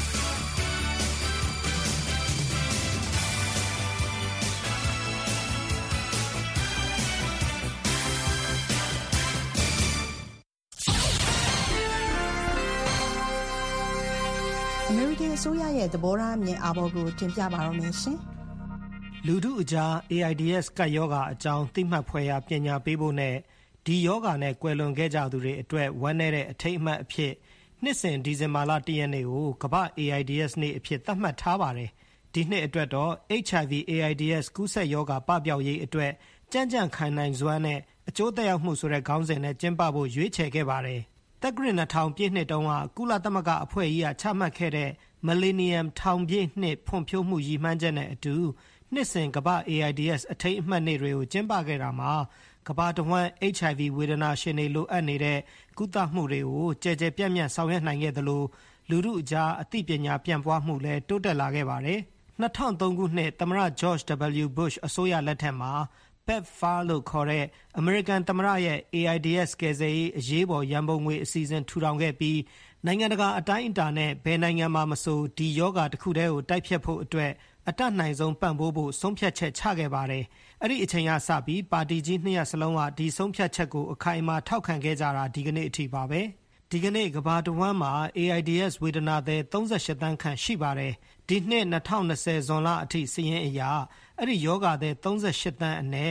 Speaker 3: အမေရိကန်အစိုးရရဲ့သဘောထားအမြင်အာဘော်ကိုတင်ပြပါတော့မယ်ရှင်
Speaker 8: လူထုအကြား AIDS ကပ်ရောဂါအကြောင်းသိမှတ်ဖွယ်ရာပညာပေးဖို့နဲ့ဒီရောဂါနဲ့ကွယ်လွန်ခဲ့ကြသူတွေအတွက်ဝမ်းနည်းတဲ့အထိမ်းအမှတ်အဖြစ်နှစ်စဉ်ဒီဇင်ဘာလ1ရက်နေ့ကိုကမ္ဘာ AIDS နေ့အဖြစ်သတ်မှတ်ထားပါတယ်။ဒီနှစ်အတွက်တော့ HIV/AIDS ကူးစက်ရောဂါပပျောက်ရေးအတွက်ကြံ့ကြံ့ခိုင်နိုင်စွမ်းနဲ့အကျိုးသက်ရောက်မှုဆိုတဲ့ခေါင်းစဉ်နဲ့ကျင်းပဖို့ရွေးချယ်ခဲ့ပါတယ်။တက္ကရာ2000ပြည့်နှစ်တုန်းကကုလသမဂ္ဂအဖွဲ့ကြီးကချမှတ်ခဲ့တဲ့ Millennium 1000ပြည့်နှစ်ဖွံ့ဖြိုးမှုရည်မှန်းချက်နဲ့အတူနှစ်စဉ်ကမ္ဘာ AIDS အထိမ်းအမှတ်နေ့တွေကိုကျင်းပခဲ့တာမှာကမ္ဘာတစ်ဝန်း HIV ဝေဒနာရှင်တွေလိုအပ်နေတဲ့ကုသမှုတွေကိုကြည်ကြဲပြန့်ပြန့်ဆောင်ရွက်နိုင်ခဲ့သလိုလူထုအကြားအသိပညာပြန့်ပွားမှုလည်းတိုးတက်လာခဲ့ပါတယ်။2003ခုနှစ်သမ္မတ George W. Bush အစိုးရလက်ထက်မှာ PEPFAR လို့ခေါ်တဲ့အမေရိကန်သမ္မတရဲ့ AIDS ကယ်ဆယ်ရေးအရေးပေါ်ရန်ပုံငွေအစီအစဉ်ထူထောင်ခဲ့ပြီးနိုင်ငံတကာအတိုင်းအတာနဲ့ဘယ်နိုင်ငံမှာမဆိုဒီယောဂါတစ်ခုတည်းကိုတိုက်ဖျက်ဖို့အတွက်အတတ်နိုင်ဆုံးပံ့ပိုးဖို့ဆုံးဖြတ်ချက်ချခဲ့ပါတယ်။အဲ့ဒီအချိန်ကစပြီးပါတီကြီး2ရပ်စလုံးကဒီဆုံးဖြတ်ချက်ကိုအခိုင်အမာထောက်ခံခဲ့ကြတာဒီကနေ့အထိပါပဲ။
Speaker 4: ဒီကနေ့ကဘာတဝမ်းမှာ AIDS ဝေဒနာသည်38 သန်းခန့်ရှိပါတယ်။ဒီနှစ်2020ဇွန်လအထိစာရင်းအရအဲ့ဒီယောဂသည်38 သန်းအနက်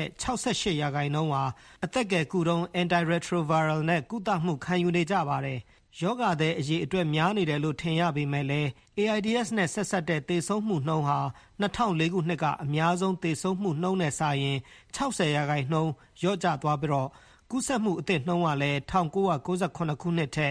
Speaker 4: 68% ဟာအသက်ငယ်ကုတုံး antiretroviral နဲ့ကုသမှုခံယူနေကြပါတယ်။ယောဂသည်အရေးအတွက်များနေတယ်လို့ထင်ရပေမဲ့လည်း AIDS နဲ့ဆက်ဆက်တဲ့သေဆုံးမှုနှုန်းဟာ2004ခုနှစ်ကအများဆုံးသေဆုံးမှုနှုန်းနဲ့စာရင်60% လျော့ကျသွားပြီးတော့ကူးစက်မှုအသစ်နှုန်းကလည်း1998ခုနှစ်ထက်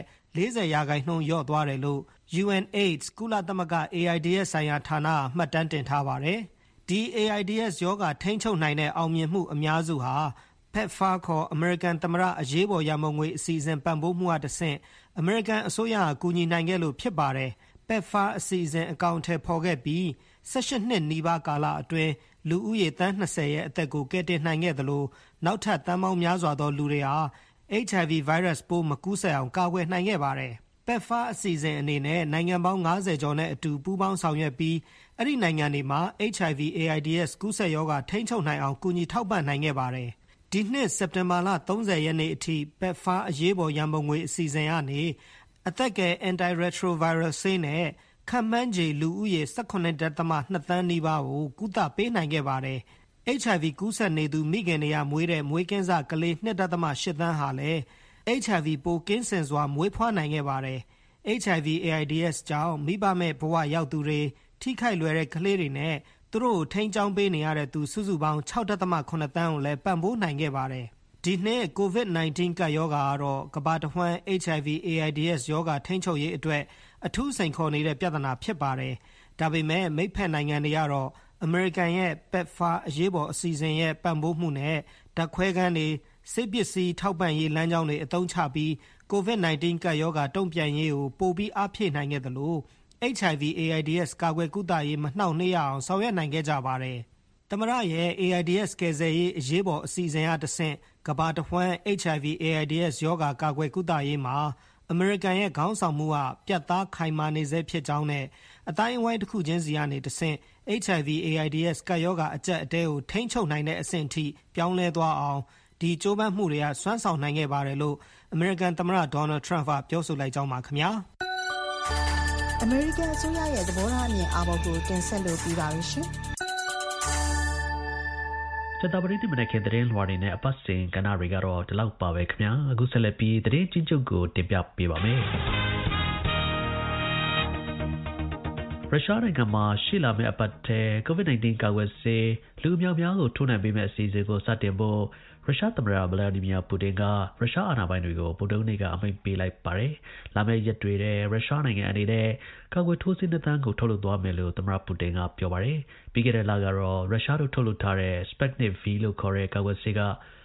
Speaker 4: 40% လျော့သွားတယ်လို့ UNAIDS ကုလသမဂ္ဂ AIDS ဆိုင်ရာဌာနကမှတ်တမ်းတင်ထားပါတယ်။ဒီ AIDS ရောဂါထိန်းချုပ်နိုင်တဲ့အောင်မြင်မှုအများစုဟာ PEPFAR ခေါ် American သမ္မတအရေးပေါ်ရန်ပုံငွေအစီအစဉ်ပံ့ပိုးမှုအတဆင့် American အစိုးရကကူညီနိုင်ခဲ့လို့ဖြစ်ပါတယ်။ PEPFAR အစီအစဉ်အကောင့်ထဲပေါ်ခဲ့ပြီး18 နှစ်နီးပါးကာလအတွင်းလူဦးရေသန်း20ရဲ့အသက်ကိုကယ်တင်နိုင်ခဲ့သလိုနောက်ထပ်သန်းပေါင်းများစွာသောလူတွေဟာ HIV ဗိုင်းရပ်စ်ပိုးမကူးစက်အောင်ကာကွယ်နိုင်ခဲ့ပါတယ်။ PEPFAR အစီအစဉ်အနေနဲ့နိုင်ငံပေါင်း90ကျော်နဲ့အတူပူးပေါင်းဆောင်ရွက်ပြီးအဲ့ဒီနိုင်ငံတွေမှာ HIV/AIDS ကူးစက်ရောဂါထိန်းချုပ်နိုင်အောင်ကူညီထောက်ပံ့နိုင်ခဲ့ပါတယ်။ဒီနှစ်စက်တင်ဘာလ30ရက်နေ့အထိ PEPFAR အရေးပေါ်ရန်ပုံငွေအစီအစဉ်ကနေအသက်ငယ် antiretroviral ဆေးနဲ့ခန့်မှန်းခြေလူဦးရေ 18.2 သန်းနီးပါးကိုကုသပေးနိုင်ခဲ့ပါတယ်။ HIV ကူးစက်နေသူမိခင်တွေကမွေးတဲ့မွေးကင်းစကလေး 2.8 သန်းဟာလည်း HIV ပိုးကင်းစင်စွာမွေးဖွားနိုင်ခဲ့ပါတယ်။ HIV/AIDS ကြောင့်မိဘမဲ့ဘဝရောက်သူတွေထိခိုက်လွယ်တဲ့ကလေးတွေနဲ့သူတို့ကိုထိန်းကျောင်းပေးနေရတဲ့သူစုစုပေါင်း 6.7 သန်းကိုလည်းပံ့ပိုးနိုင်ခဲ့ပါတယ်။ဒီနှစ် COVID-19 ကပ်ရောဂါကတော့ကမ္ဘာတစ်ဝှမ်း HIV/AIDS ရောဂါထိန်းချုပ်ရေးအတွက်အထူးစိန်ခေါ်နေတဲ့ပြဿနာဖြစ်ပါတယ်။ဒါပေမဲ့မိတ်ဖက်နိုင်ငံတွေကတော့အမေရိကန်ရဲ့ PEPFAR အရေးပေါ်အစီအစဉ်ရဲ့ပံ့ပိုးမှုနဲ့ဓာတ်ခွဲခန်းတွေဆေးပစ္စည်းထောက်ပံ့ရေးလမ်းကြောင်းတွေအသုံးချပြီး COVID-19 ကပ်ရောဂါတုံ့ပြန်ရေးကိုပိုပြီးအားဖြည့်နိုင်ခဲ့သလို HIV/AIDS ကာကွယ်ကုသရေးမနှောင့်နှေးရအောင်ဆောင်ရွက်နိုင်ခဲ့ကြပါတယ်။သမ္မတရဲ့ AIDS ကယ်ဆယ်ရေးအရေးပေါ်အစီအစဉ်အတဆင့်ကမ္ဘာတစ်ဝှမ်း HIV/AIDS ရောဂါကာကွယ်ကုသရေးမှာအမေရိကန်ရဲ့ခေါင်းဆောင်မှုကပြတ်သားခိုင်မာနေစေဖြစ်ကြောင်းနဲ့အတိုင်းအဝိုင်းတစ်ခုချင်းစီကနေတဆင့် HIV/AIDS ကပ်ရောဂါအကျပ်အတဲကိုထိန်းချုပ်နိုင်တဲ့အဆင့်အထိပြောင်းလဲသွားအောင်ဒီကြိုးပမ်းမှုတွေကစွမ်းဆောင်နိုင်ခဲ့ပါတယ်လို့အမေရိကန်သမ္မတဒေါ်နယ်ထရန့်ကပြောဆိုလိုက်ကြောင်းပါခင်ဗျာ
Speaker 3: ။အမေရိကန်အစိုးရရဲ့သဘောထားအမြင်အာဘော်ကိုတင်ဆက်လို့ပြီးပါပြီရှင်။
Speaker 2: ကျတာပရိသတ်မနက်ခင်းသတင်းလွှာတွေနဲ့အပတ်စဉ်ကဏ္ဍတွေကတော့ဒီလောက်ပါပဲခင်ဗျာအခုဆက်လက်ပြီးသတင်းချင်းချုပ်ကိုတင်ပြပေးပါမယ်ရုရှားနိုင်ငံမှာရှေ့လာမယ့်အပတ်ထဲ COVID-19 ကာကွယ်ဆေးလူအများများကိုထိုးနှံပေးမယ့်အစီအစဉ်ကိုစတင်ဖို့ရုရှားသမ္မတဗလာဒီမီယာပူတင်ကရုရှားအာဏာပိုင်တွေကိုဗုဒ္ဓဟူးနေ့ကအမိန့်ပေးလိုက်ပါတယ်။လာမယ့်ရက်တွေထဲရုရှားနိုင်ငံအနေနဲ့ကာကွယ်ထိုးဆေး2 သန်းကိုထုတ်လုပ်သွားမယ်လို့သမ္မတပူတင်ကပြောပါတယ်။ပြီးခဲ့တဲ့လကတော့ရုရှားတို့ထုတ်လုပ်ထားတဲ့ Sputnik V လို့ခေါ်တဲ့ကာကွယ်ဆေးက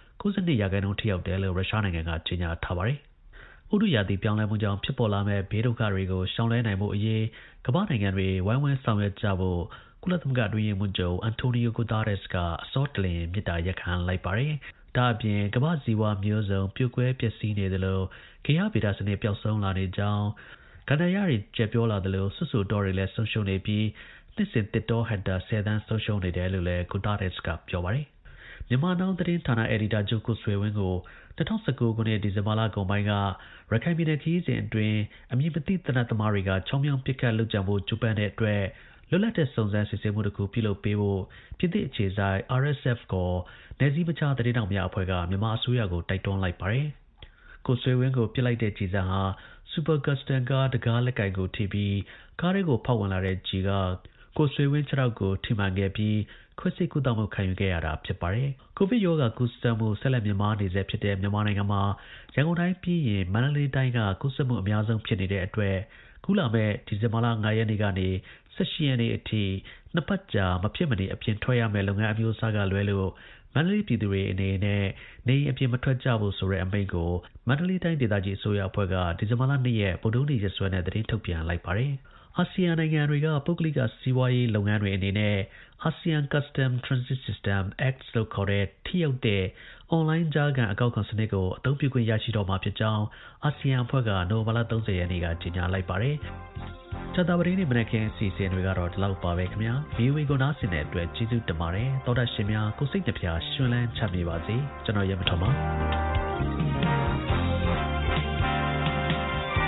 Speaker 2: 92% ထိရောက်တယ်လို့ရုရှားနိုင်ငံကကြေညာထားပါတယ်။ဥတုရာသီပြောင်းလဲမှုကြောင့်ဖြစ်ပေါ်လာမယ့်ဘေးဒုက္ခတွေကိုရှောင်လွှဲနိုင်ဖို့အရေးကမ္ဘာနိုင်ငံတွေဝိုင်းဝန်းဆောင်ရွက်ကြဖို့ကုလသမဂ္ဂအတွင်းရေးမှူးချုပ်အန်တိုနီယိုဂူတာရက်စ်ကအစောတလင်မေတ္တာရပ်ခံလိုက်ပါတယ်။ဒါအပြင်ကမ္ဘာ့ဇီဝမျိုးစုံပြိုကွဲပျက်စီးနေသလိုဂေဟဗေဒစနစ်ပျောက်ဆုံးလာနေကြောင်းကဏ္ဍရတွေကျက်ပြောလာသလိုဆွတ်ဆူတော်တွေလည်းဆုံးရှုံးနေပြီးနှစ်စဉ်တစ်တောဟက်တာ10 သန်းဆုံးရှုံးနေတယ်လို့လည်းဂူတာရက်စ်ကပြောပါတယ်။မြန်မာနောင်သတင်းဌာနအယ်ဒီတာချုပ်ကိုဆွေဝင်းကို2019ခုနှစ်ဒီဇင်ဘာလကုန်ပိုင်းကရခိုင်ပြည်နယ်ခရီးစဉ်အတွင်းအမည်မသိသေနတ်သမားတွေကချောင်းမြောင်းပစ်ခတ်လုပ်ကြံဖို့ကြိုးပမ်းတဲ့အတွက်လွတ်လပ်တဲ့စုံစမ်းစစ်ဆေးမှုတစ်ခုပြုလုပ်ပေးဖို့ပြည်သစ်အခြေစိုက် RSF ကိုနယ်စည်းမခြားသတင်းတောက်များအဖွဲ့ကမြန်မာအစိုးရကိုတိုက်တွန်းလိုက်ပါတယ်။ကိုဆွေဝင်းကိုပြစ်လိုက်တဲ့ကြီးစံဟာ Super Custom ကားတကားလက်ကင်ကိုထိပြီးကားတွေကိုဖောက်ဝင်လာတဲ့ကြီးကကိုဆွေဝင်းခြေထောက်ကိုထိမှန်ခဲ့ပြီးခွဲစိတ်ကုသမှုခံယူခဲ့ရတာဖြစ်ပါတယ်။ကိုဗစ်ရောဂါကူးစက်မှုဆက်လက်မြင့်မားနေစေဖြစ်တဲ့မြန်မာနိုင်ငံမှာရန်ကုန်တိုင်းပြီးရင်မန္တလေးတိုင်းကကူးစက်မှုအများဆုံးဖြစ်နေတဲ့အတွက်ခုလာမဲ့ဒီဇင်ဘာလ9ရက်နေ့ကနေ18ရက်နေ့အထိနှစ်ပတ်ကြာမဖြစ်မနေအပြင်ထွက်ရမယ့်လုပ်ငန်းအမျိုးအစားကလွဲလို့မန္တလေးပြည်သူတွေအနေနဲ့နေအပြင်မထွက်ကြဖို့ဆိုတဲ့အမိန့်ကိုမန္တလေးတိုင်းဒေသကြီးအစိုးရအဖွဲ့ကဒီဇင်ဘာလ2ရက်ဗုဒ္ဓဟူးနေ့ရက်စွဲနဲ့သတင်းထုတ်ပြန်လိုက်ပါတယ်။အာဆီယံနိုင်ငံတွေကပုဂ္ဂလိကစီးပွားရေးလုပ်ငန်းတွေအနေနဲ့ ASEAN Custom Transit System Act လို့ခေါ်တဲ့ထိရောက်တဲ့ online ကြားခံအကောက်ခွန်စနစ်ကိုအသုံးပြုခွင့်ရရှိတော့မှာဖြစ်ကြောင်းအာဆီယံအဖွဲ့ကနိုဝင်ဘာလ30ရက်နေ့ကကြေညာလိုက်ပါတယ်။ကြာသပတေးနေ့မနက်ခင်းအစီအစဉ်တွေကတော့ဒီလောက်ပါပဲခင်ဗျာ။ VOA ကိုနားဆင်တဲ့အတွက်ကျေးဇူးတင်ပါတယ်။သောတာရှင်များကိုစိတ်နှပြရှင်လန်းချမ်းမြေပါစေ။ကျွန်တော်ရဲမထွန်းပါ။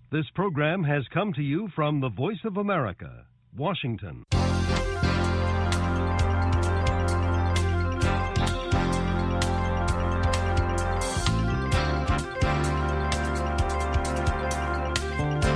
Speaker 6: This program has come to you from the Voice of America, Washington.